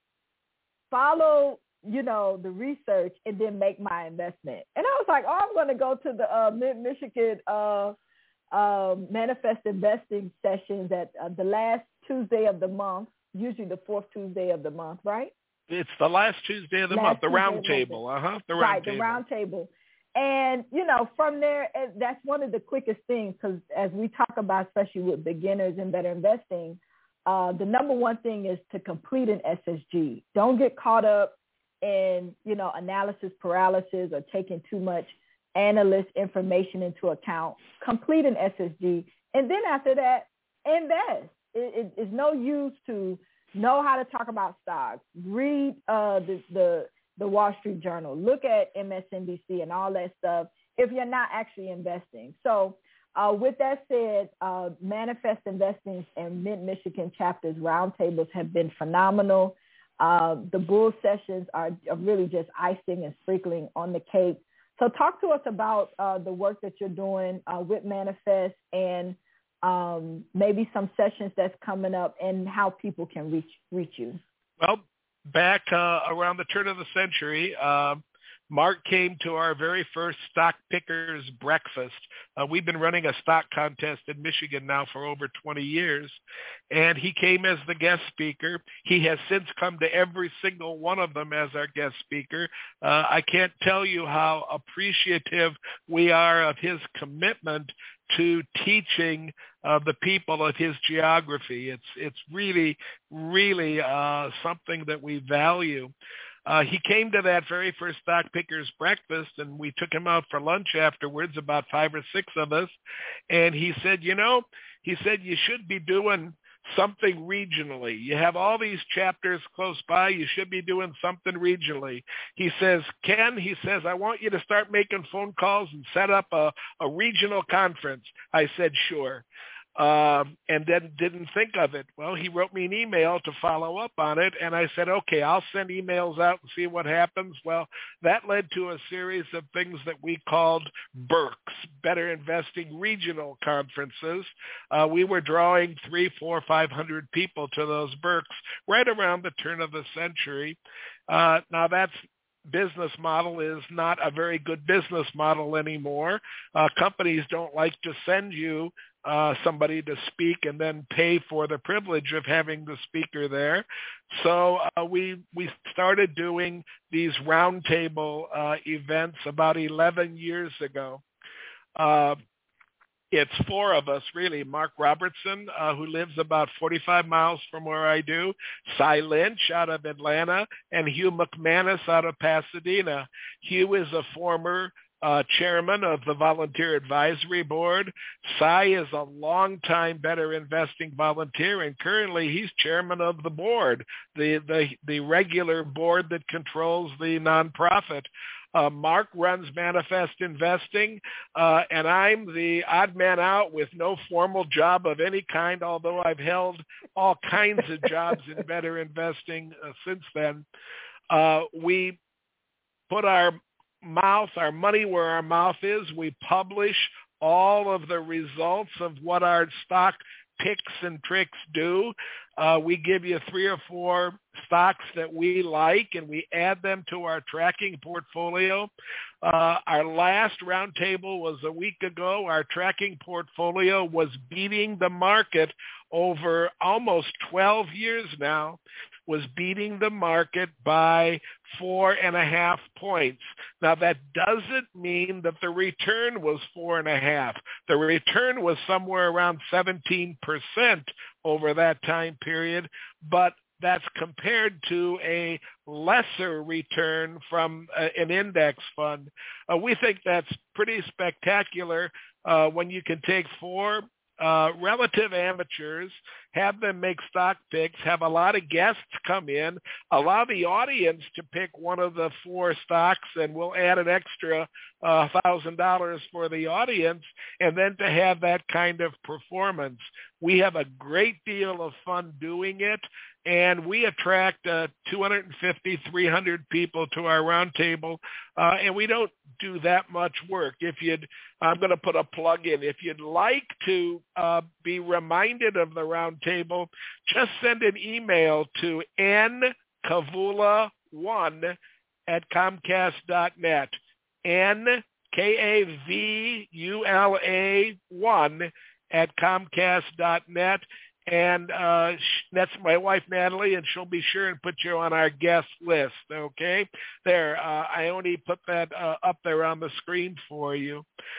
follow, you know, the research and then make my investment? And I was like, oh, I'm going to go to the uh, Mid-Michigan uh, uh, Manifest Investing sessions at uh, the last Tuesday of the month, usually the fourth Tuesday of the month, right? It's the last Tuesday of the last month, the Tuesday round table. Uh-huh, the round right, table. the round table. And, you know, from there, that's one of the quickest things, because as we talk about, especially with beginners in Better Investing, uh, the number one thing is to complete an S S G. Don't get caught up in, you know, analysis paralysis or taking too much analyst information into account. Complete an S S G. And then after that, invest. It, it, it's no use to know how to talk about stocks, read uh, the, the the Wall Street Journal, look at M S N B C and all that stuff if you're not actually investing. So uh, with that said, uh, Manifest Investing and Mid-Michigan chapters roundtables have been phenomenal. Uh, the Bull sessions are, are really just icing and sprinkling on the cake. So talk to us about uh, the work that you're doing uh, with Manifest and um, maybe some sessions that's coming up and how people can reach reach you. Well, back uh, around the turn of the century, uh, Mark came to our very first Stock Pickers Breakfast. Uh, we've been running a stock contest in Michigan now for over twenty years, and he came as the guest speaker. He has since come to every single one of them as our guest speaker. Uh, I can't tell you how appreciative we are of his commitment to teaching uh, the people of his geography. It's it's really, really uh, something that we value. Uh, he came to that very first Stock Pickers Breakfast, and we took him out for lunch afterwards, about five or six of us, and he said, you know, he said, you should be doing something regionally. You have all these chapters close by. You should be doing something regionally. He says, Ken, he says, I want you to start making phone calls and set up a, a regional conference. I said, sure. Um, and then didn't think of it. Well, he wrote me an email to follow up on it, and I said, okay, I'll send emails out and see what happens. Well, that led to a series of things that we called B I R Cs, Better Investing Regional Conferences. Uh, we were drawing three, four, five hundred people to those B I R Cs right around the turn of the century. Uh, now, that's business model is not a very good business model anymore. Uh, companies don't like to send you uh, somebody to speak and then pay for the privilege of having the speaker there. So uh, we we started doing these roundtable uh, events about eleven years ago. Uh, It's four of us, really. Mark Robertson, uh, who lives about forty-five miles from where I do, Cy Lynch out of Atlanta, and Hugh McManus out of Pasadena. Hugh is a former uh, chairman of the Volunteer Advisory Board. Cy is a longtime Better Investing volunteer, and currently he's chairman of the board, the, the, the regular board that controls the nonprofit. Uh, Mark runs Manifest Investing, uh, and I'm the odd man out with no formal job of any kind, although I've held all kinds of jobs in Better Investing uh, since then. Uh, we put our mouth, our money where our mouth is. We publish all of the results of what our stock picks and tricks do. Uh, we give you three or four stocks that we like, and we add them to our tracking portfolio. Uh, our last roundtable was a week ago. Our tracking portfolio was beating the market over almost twelve years now. was beating the market by four and a half points. Now, that doesn't mean that the return was four and a half. The return was somewhere around seventeen percent over that time period, but that's compared to a lesser return from uh, an index fund. Uh, we think that's pretty spectacular uh, when you can take four uh, relative amateurs, have them make stock picks, have a lot of guests come in, allow the audience to pick one of the four stocks, and we'll add an extra uh, one thousand dollars for the audience, and then to have that kind of performance. We have a great deal of fun doing it, and we attract uh, two hundred fifty, three hundred people to our roundtable, uh, and we don't do that much work. If you'd, I'm going to put a plug in. If you'd like to uh, be reminded of the roundtable, just send an email to n kavula one at comcast dot net. N K A V U L A one at comcast dot net. And uh, that's my wife, Natalie, and she'll be sure and put you on our guest list, okay? There, uh, I only put that uh, up there on the screen for you.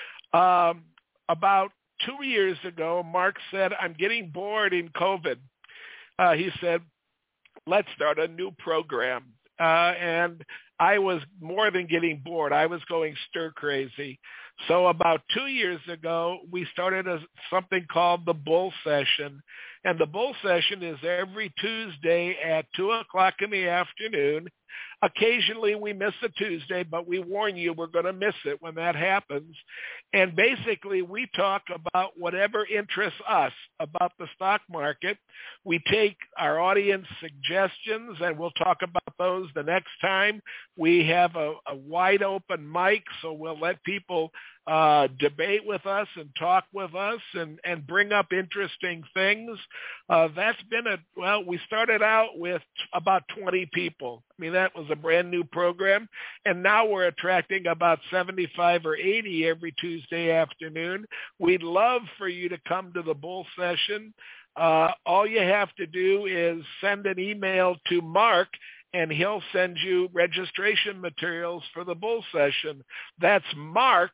Um, about two years ago, Mark said, I'm getting bored in COVID. Uh, he said, let's start a new program. Uh, and I was more than getting bored. I was going stir crazy. So about two years ago, we started a, something called the Bull Session. And the Bull Session is every Tuesday at two o'clock in the afternoon. Occasionally we miss a Tuesday, but we warn you we're going to miss it when that happens. And basically we talk about whatever interests us about the stock market. We take our audience suggestions and we'll talk about those the next time. We have a, a wide open mic, so we'll let people uh, debate with us and talk with us and, and bring up interesting things. Uh, that's been a, well, we started out with about twenty people. I mean, that was a brand new program. And now we're attracting about seventy-five or eighty every Tuesday afternoon. We'd love for you to come to the Bull Session. Uh, all you have to do is send an email to Mark, and he'll send you registration materials for the Bull Session. That's Mark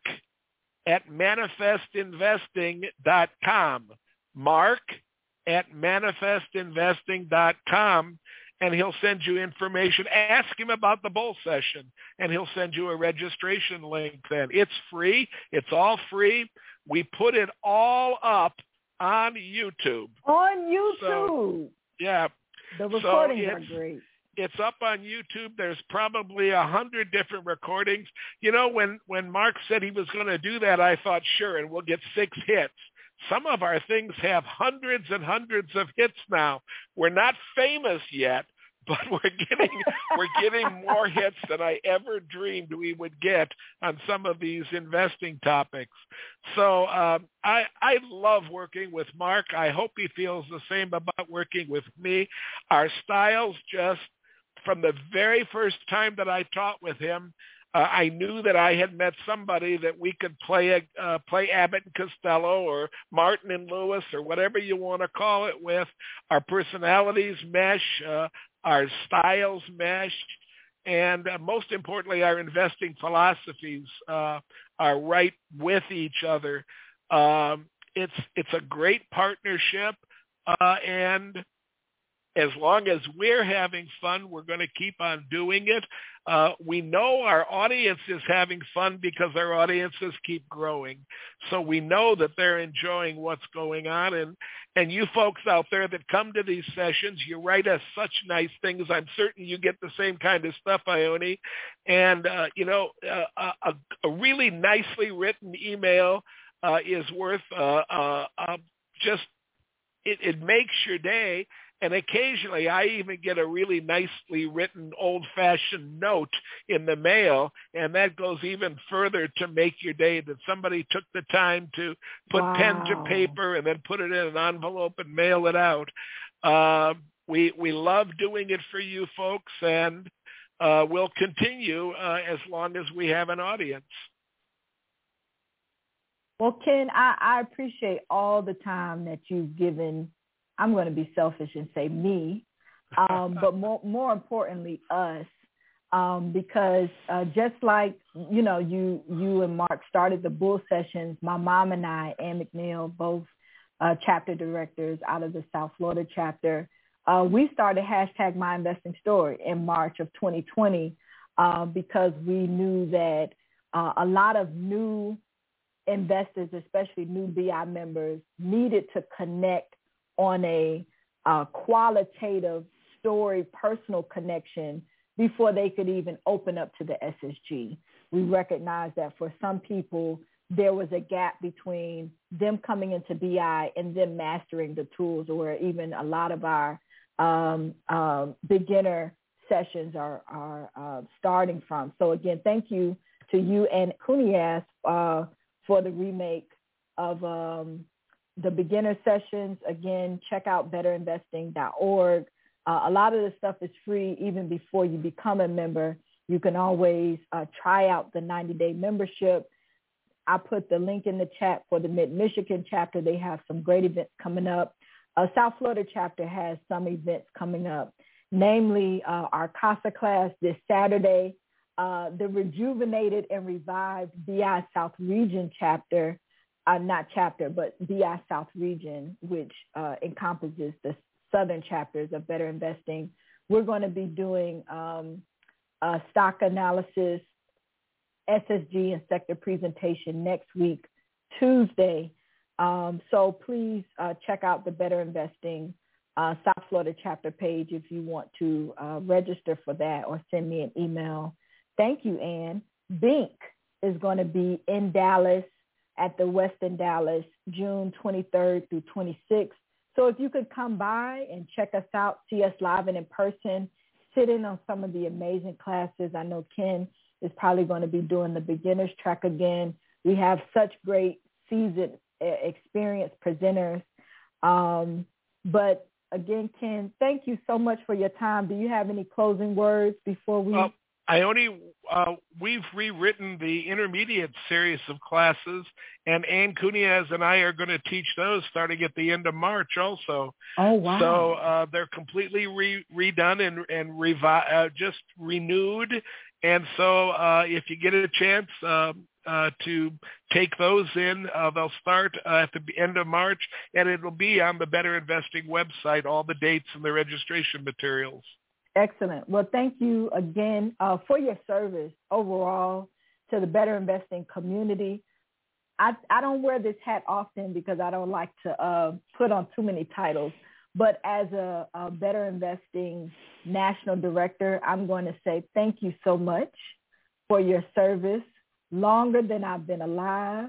at manifest investing dot com. Mark at manifest investing dot com, and he'll send you information. Ask him about the Bull Session, and he'll send you a registration link then. It's free. It's all free. We put it all up on YouTube. On YouTube. So, yeah. The recordings so are great. It's up on YouTube. There's probably a hundred different recordings. You know, when, when Mark said he was going to do that, I thought, sure, and we'll get six hits. Some of our things have hundreds and hundreds of hits now. We're not famous yet, but we're getting we're getting more hits than I ever dreamed we would get on some of these investing topics. So um, I I love working with Mark. I hope he feels the same about working with me. Our styles just, from the very first time that I taught with him, Uh, I knew that I had met somebody that we could play a, uh, play Abbott and Costello or Martin and Lewis or whatever you want to call it with. Our personalities mesh, uh, our styles mesh, and uh, most importantly, our investing philosophies uh, are right with each other. Um, it's it's a great partnership, uh, and as long as we're having fun, we're going to keep on doing it. Uh, we know our audience is having fun because our audiences keep growing. So we know that they're enjoying what's going on. And, and you folks out there that come to these sessions, you write us such nice things. I'm certain you get the same kind of stuff, Ione. And, uh, you know, uh, a, a really nicely written email uh, is worth uh, uh, uh, just, it, it makes your day. And occasionally I even get a really nicely written old-fashioned note in the mail, and that goes even further to make your day, that somebody took the time to put wow. pen to paper and then put it in an envelope and mail it out. Uh, we we love doing it for you folks, and uh, we'll continue uh, as long as we have an audience. Well, Ken, I, I appreciate all the time that you've given. I'm going to be selfish and say me, um, but more, more importantly, us, um, because uh, just like, you know, you you and Mark started the Bull Sessions, my mom and I, Ann McNeil, both uh, chapter directors out of the South Florida chapter, uh, we started hashtag My Investing Story in March of twenty twenty uh, because we knew that uh, a lot of new investors, especially new B I members, needed to connect on a uh, qualitative story, personal connection before they could even open up to the S S G. We recognize that for some people, there was a gap between them coming into B I and them mastering the tools, or even a lot of our um, um, beginner sessions are, are uh, starting from. So again, thank you to you and Kunias uh, for the remake of um, the beginner sessions. Again, check out better investing dot org. Uh, a lot of this stuff is free even before you become a member. You can always uh, try out the ninety-day membership. I put the link in the chat for the Mid-Michigan chapter. They have some great events coming up. Uh, South Florida chapter has some events coming up, namely uh, our CASA class this Saturday, uh, the rejuvenated and revived B I South Region chapter, uh, not chapter, but B I South Region, which uh, encompasses the southern chapters of Better Investing. We're going to be doing um, a stock analysis, S S G and sector presentation next week, Tuesday. Um, so please uh, check out the Better Investing uh, South Florida chapter page if you want to uh, register for that, or send me an email. Thank you, Ann. Bink is going to be in Dallas at the Westin Dallas, June twenty-third through twenty-sixth. So if you could come by and check us out, see us live and in person, sit in on some of the amazing classes. I know Ken is probably going to be doing the beginner's track again. We have such great seasoned, experienced presenters. Um, but again, Ken, thank you so much for your time. Do you have any closing words before we... Uh, I only, uh, we've rewritten the intermediate series of classes, and Ann Kunias and I are going to teach those starting at the end of March also. Oh, wow. So uh, they're completely re- redone and, and revi- uh, just renewed. And so uh, if you get a chance uh, uh, to take those in, uh, they'll start uh, at the end of March, and it'll be on the Better Investing website, all the dates and the registration materials. Excellent. Well, thank you again uh, for your service overall to the Better Investing community. I, I don't wear this hat often because I don't like to uh, put on too many titles. But as a, a Better Investing National Director, I'm going to say thank you so much for your service, longer than I've been alive,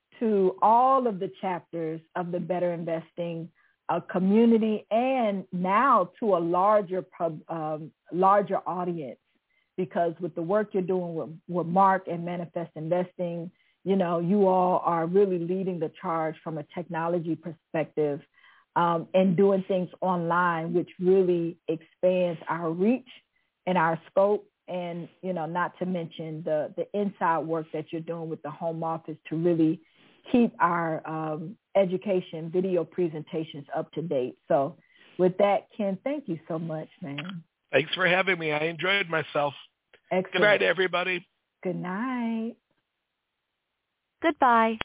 to all of the chapters of the Better Investing a community, and now to a larger pub, um, larger audience, because with the work you're doing with, with Mark and Manifest Investing, you know, you all are really leading the charge from a technology perspective um, and doing things online, which really expands our reach and our scope. And, you know, not to mention the, the inside work that you're doing with the home office to really keep our um, education video presentations up to date. So with that, Ken, thank you so much, man. Thanks for having me. I enjoyed myself. Excellent. Good night, everybody. Good night. Goodbye.